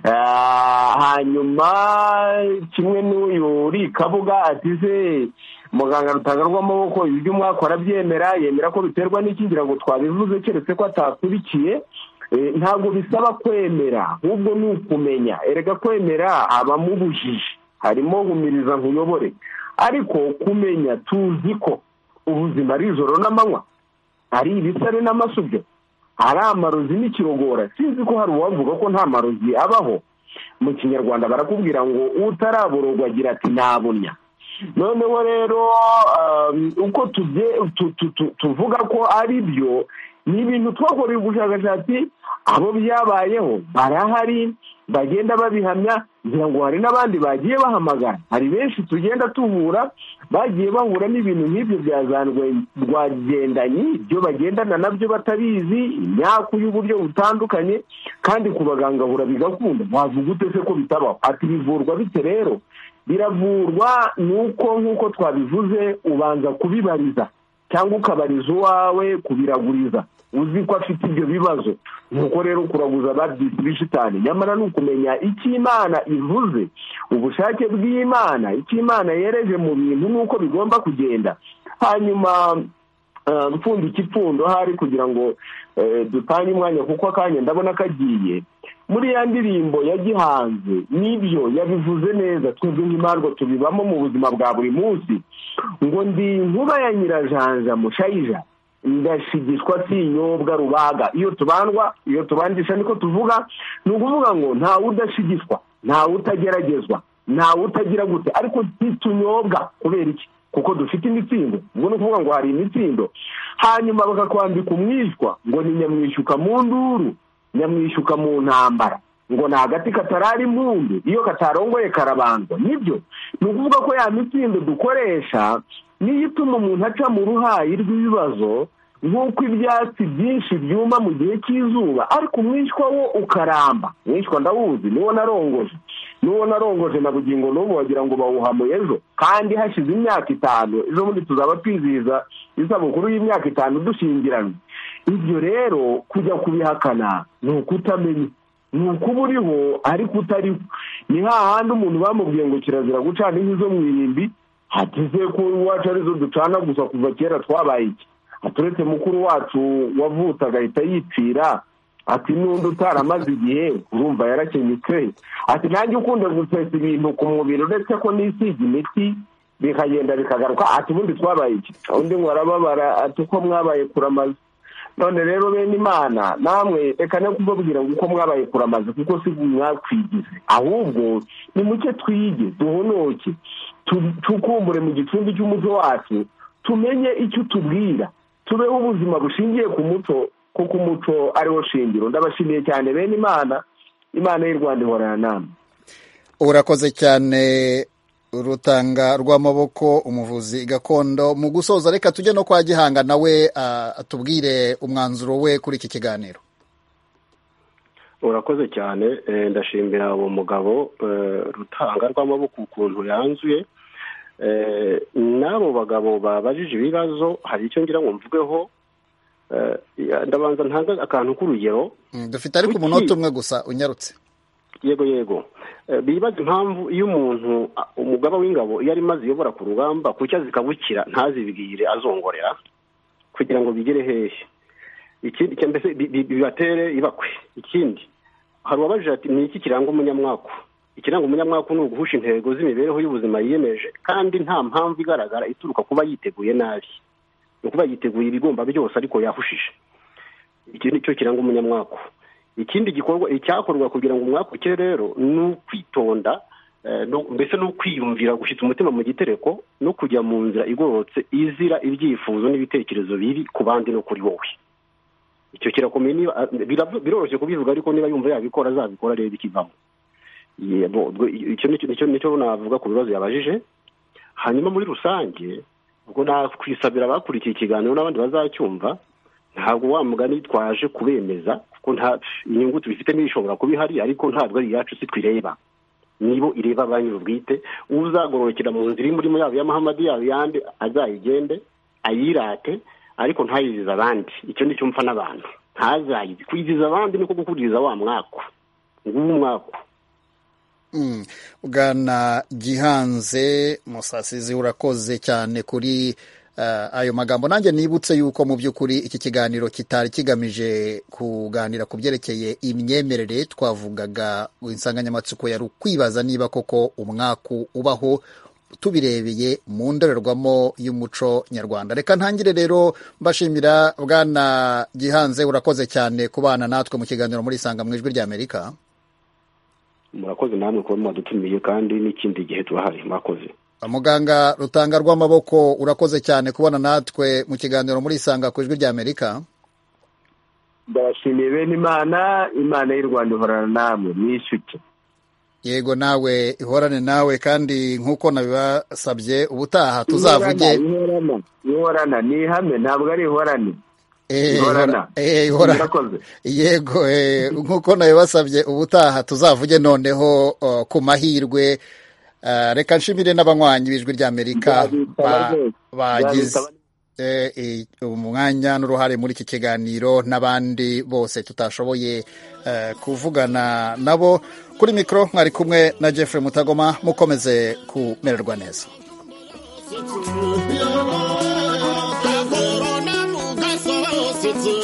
Hanyuma kimwe n'uyu uri Kabuga ati se muganga Rutanga rw'amaboko iby'umwaka arabyemera, yemera ko biterwa n'ikingira ngo twabivuze keretse ko atakurikiye. Ntabwo bisaba kwemera, ahubwo ni ukumenya. Erega kwemera abamubujije harimo humiriza nkuyobore, ariko kumenya tuzi ko ubuzima ari ijoro n'amanywa, ari ibisare n'amasubyo, hari amarozi n'ikirogora. Sinzi ko hari uwavuga ko nta marozi abaho. Mu Kinyarwanda barakubwira ngo utarabororwa agira ati nabunya. Noneho rero uko tuvuga ko ari byo, ni ibintu twakoreye ubushakashatsi, abo byabayeho barahari bagenda babihamya, ngira ngo hari n'abandi bagiye bahamagara. Hari benshi tugenda tuhura bagiye bahura n'ibintu nk'ibyo byazanwe rwagendanyi, ibyo bagendana nabyo batabizi, imyaku y'uburyo butandukanye, kandi ku baganga hura bigakunda. Wavuga ute se ko bitabaho? Ati bivurwa bite rero? Biravurwa nuko nk'uko twabivuze ubanza kubibariza, cyangwa ukabariza uwawe kubiraguriza uzi ko afite ibyo bibazo. Nuko rero kuraguza babyita ibishitani. Nyamara ni ukumenya icyo Imana ivuze, ubushake bw'Imana, icyo Imana yereje mu bintu nuko bigomba kugenda. Hanyuma gupfundika ipfundo hari kugira ngo dutange umwanya kuko akanya ndabona kagiye. Muri ya ndirimbo ya Gihanze nibyo yabivuze neza, twebwe nk'imarwa tubibamo mu buzima bwa buri munsi, ngo ndi inkuba ya Nyirajanja Mushayija ndashigishwa sinyobwa rubaga. Iyo tubandisha niko tuvuga, ni ukuvuga ngo ntawe udashigishwa, ntawe utageragezwa, ntawe utagira gute, ariko ntitunyobwa. Kubera iki? kuko dufite imitsindo. Ubwo ni ukuvuga ngo hari imitsindo, hanyuma bakakwambika umwishywa ngo ni nyamwishyuka mu nduru, nyamwishyuka mu ntambara, ngo ni agati katarari impundu, iyo katarongoye karabandwa. Nibyo ni ukuvuga ko ya mitsindo dukoresha niyo ituma umuntu aca mu ruhayi rw'ibibazo, nk'uko ibyatsi byinshi byuma mu gihe cy'izuba, ariko umwishywa wo ukaramba. Umwishywa ndawuzi, niwo narongoje na bugingo n'ubu wagira ngo bawuhamuye ejo, kandi hashize imyaka 5. Ejo bundi tuzaba twizihiza isabukuru y'imyaka 5 dushyingiranywe. Ibyo rero kujya kubihakana ni ukutamenya, ni ukuba uriho ariko utariho. Ni hahandi umuntu bamubwiye ngo kirazira gucana inkwi zo mu irimbi, hateze ko iwacu arizo ducana gusa kuva kera twabaye iki. Aturetse mukuru wacu wavutse agahita yipfira, ati n'undi utaramaze igihe urumva yarakenyutse, ati nanjye ukunda gusesa ibintu ku mubiri uretse ko nisiga imiti bikagenda bikagaruka, ati ubundi twabaye iki. Undi ngo arababara ati ko mwabaye kuramaze. None rero bene Imana namwe reka ne kubabwira ngo uko mwabaye kuramaze kuko si mwakwigize, ahubwo ni muke twige, duhonoke, tukumbure mu gicumbi cy'umuco wacu, tumenye icyo tubwira, tubeho ubuzima bushingiye ku muco, kuko umuco ariwo shingiro. Ndabashimiye cyane bene Imana, Imana y'u Rwanda ihorana namwe. Urakoze cyane Rutanga rw'amaboko, umuvuzi gakondo. Mu gusoza reka tujye no kwa Gihanga nawe atubwire umwanzuro we kuri iki kiganiro. Urakoze cyane, ndashimira uwo mugabo Rutanga rw'amaboko ukuntu yanzuye. N'abo bagabo babajije ibibazo hari icyo ngira ngo mvugeho. Ndabanza ntanga akantu k'urugero. Dufite ariko umunota umwe gusa, unyarutse. Yego bibaza impamvu iyo umuntu umugaba w'ingabo iyo ari maze yobora ku rugamba kucya zikabukira ntazibwire azongorera kugira ngo bigere hehe. Ikindi cyambese bibatere ibakwe. Ikindi hari wabajije ati ni iki kiranga umunyamwaku? Ikiranga umunyamwaku ni uguhusha intego z'imibereho y'ubuzima yiyemeje, kandi nta mpamvu igaragara ituruka kuba yiteguye nabi, no kuba yiteguye ibigomba byose ariko yahushije. Iki ni cyo kiranga umunyamwaku. Ikindi gikorwa icyakorwa kugira ngo umwakuke rero ni ukwitonda, mbese no kwiyumvira, gushyitsa umutima mu gitereko, no kujya mu nzira igororotse izira ibyifuzo n'ibitekerezo bibi ku bandi no kuri wowe. Icyo kirakomeye, niba biroroshye kubivuga, ariko niba yumva yabikora azabikora rero ikivamo. Icyo nicyo navuga ku bibazo yabajije. Hanyuma muri rusange ubwo nakwisabira abakurikiye ikiganiro n'abandi bazacyumva, ntabwo wa mugani twaje kubemeza kuko nta inyungu tubifitemo ishobora kuba ihari, ariko ntabwo ari yacu, si twireba, nibo ireba banyu bwite. Uzagororokera mu nzira imurimo yabo ya Muhammad yabo yandi azayigende ayirate, ariko ntayiziza abandi. Icyo nicyo mpfa n'abantu, ntazayizi kwiziza abandi niko gukuriza wa mwako ng'umwako. Bwana Gihanze Musasizi, urakoze cyane kuri ayo magambo. Nanjye nibutse yuko mu by'ukuri iki kiganiro kitari kigamije kuganira ku byerekeye imyemerere. Twavugaga insanganyamatsiko yari ukwibaza niba koko umwaku ubaho tubirebeye mu ndorerwamo y'umuco nyarwanda. Reka ntangire rero mbashimira Bwana Gihanze, urakoze cyane kubana natwe mu kiganiro muri Isanga mu Ijwi ry'Amerika. Murakoze namwe kuba mwadutumiye, kandi n'ikindi gihe turahari. Murakoze. Muganga Rutanga rw'amaboko, urakoze cyane kubona natwe mu kiganiro muri Isanga ku Ijwi ry'Amerika. Ndabashimiye bene Imana, Imana y'u Rwanda ihorana namwe, mwishyuke. Yego nawe ihorane nawe, kandi nk'uko nabibasabye ubutaha tuzavuge ihorana ni ihame, ntabwo ari ihorane. Yego nk'uko nabibasabye ubutaha tuzavuge noneho ku mahirwe. Reka nshimire n'abanywanyi b'Ijwi ry'Amerika bagize umwanya n'uruhare muri iki kiganiro, n'abandi bose tutashoboye kuvugana nabo. Kuri mikoro mwari kumwe na Jeffrey Mutagoma. Mukomeze kumererwa neza. umushyitsi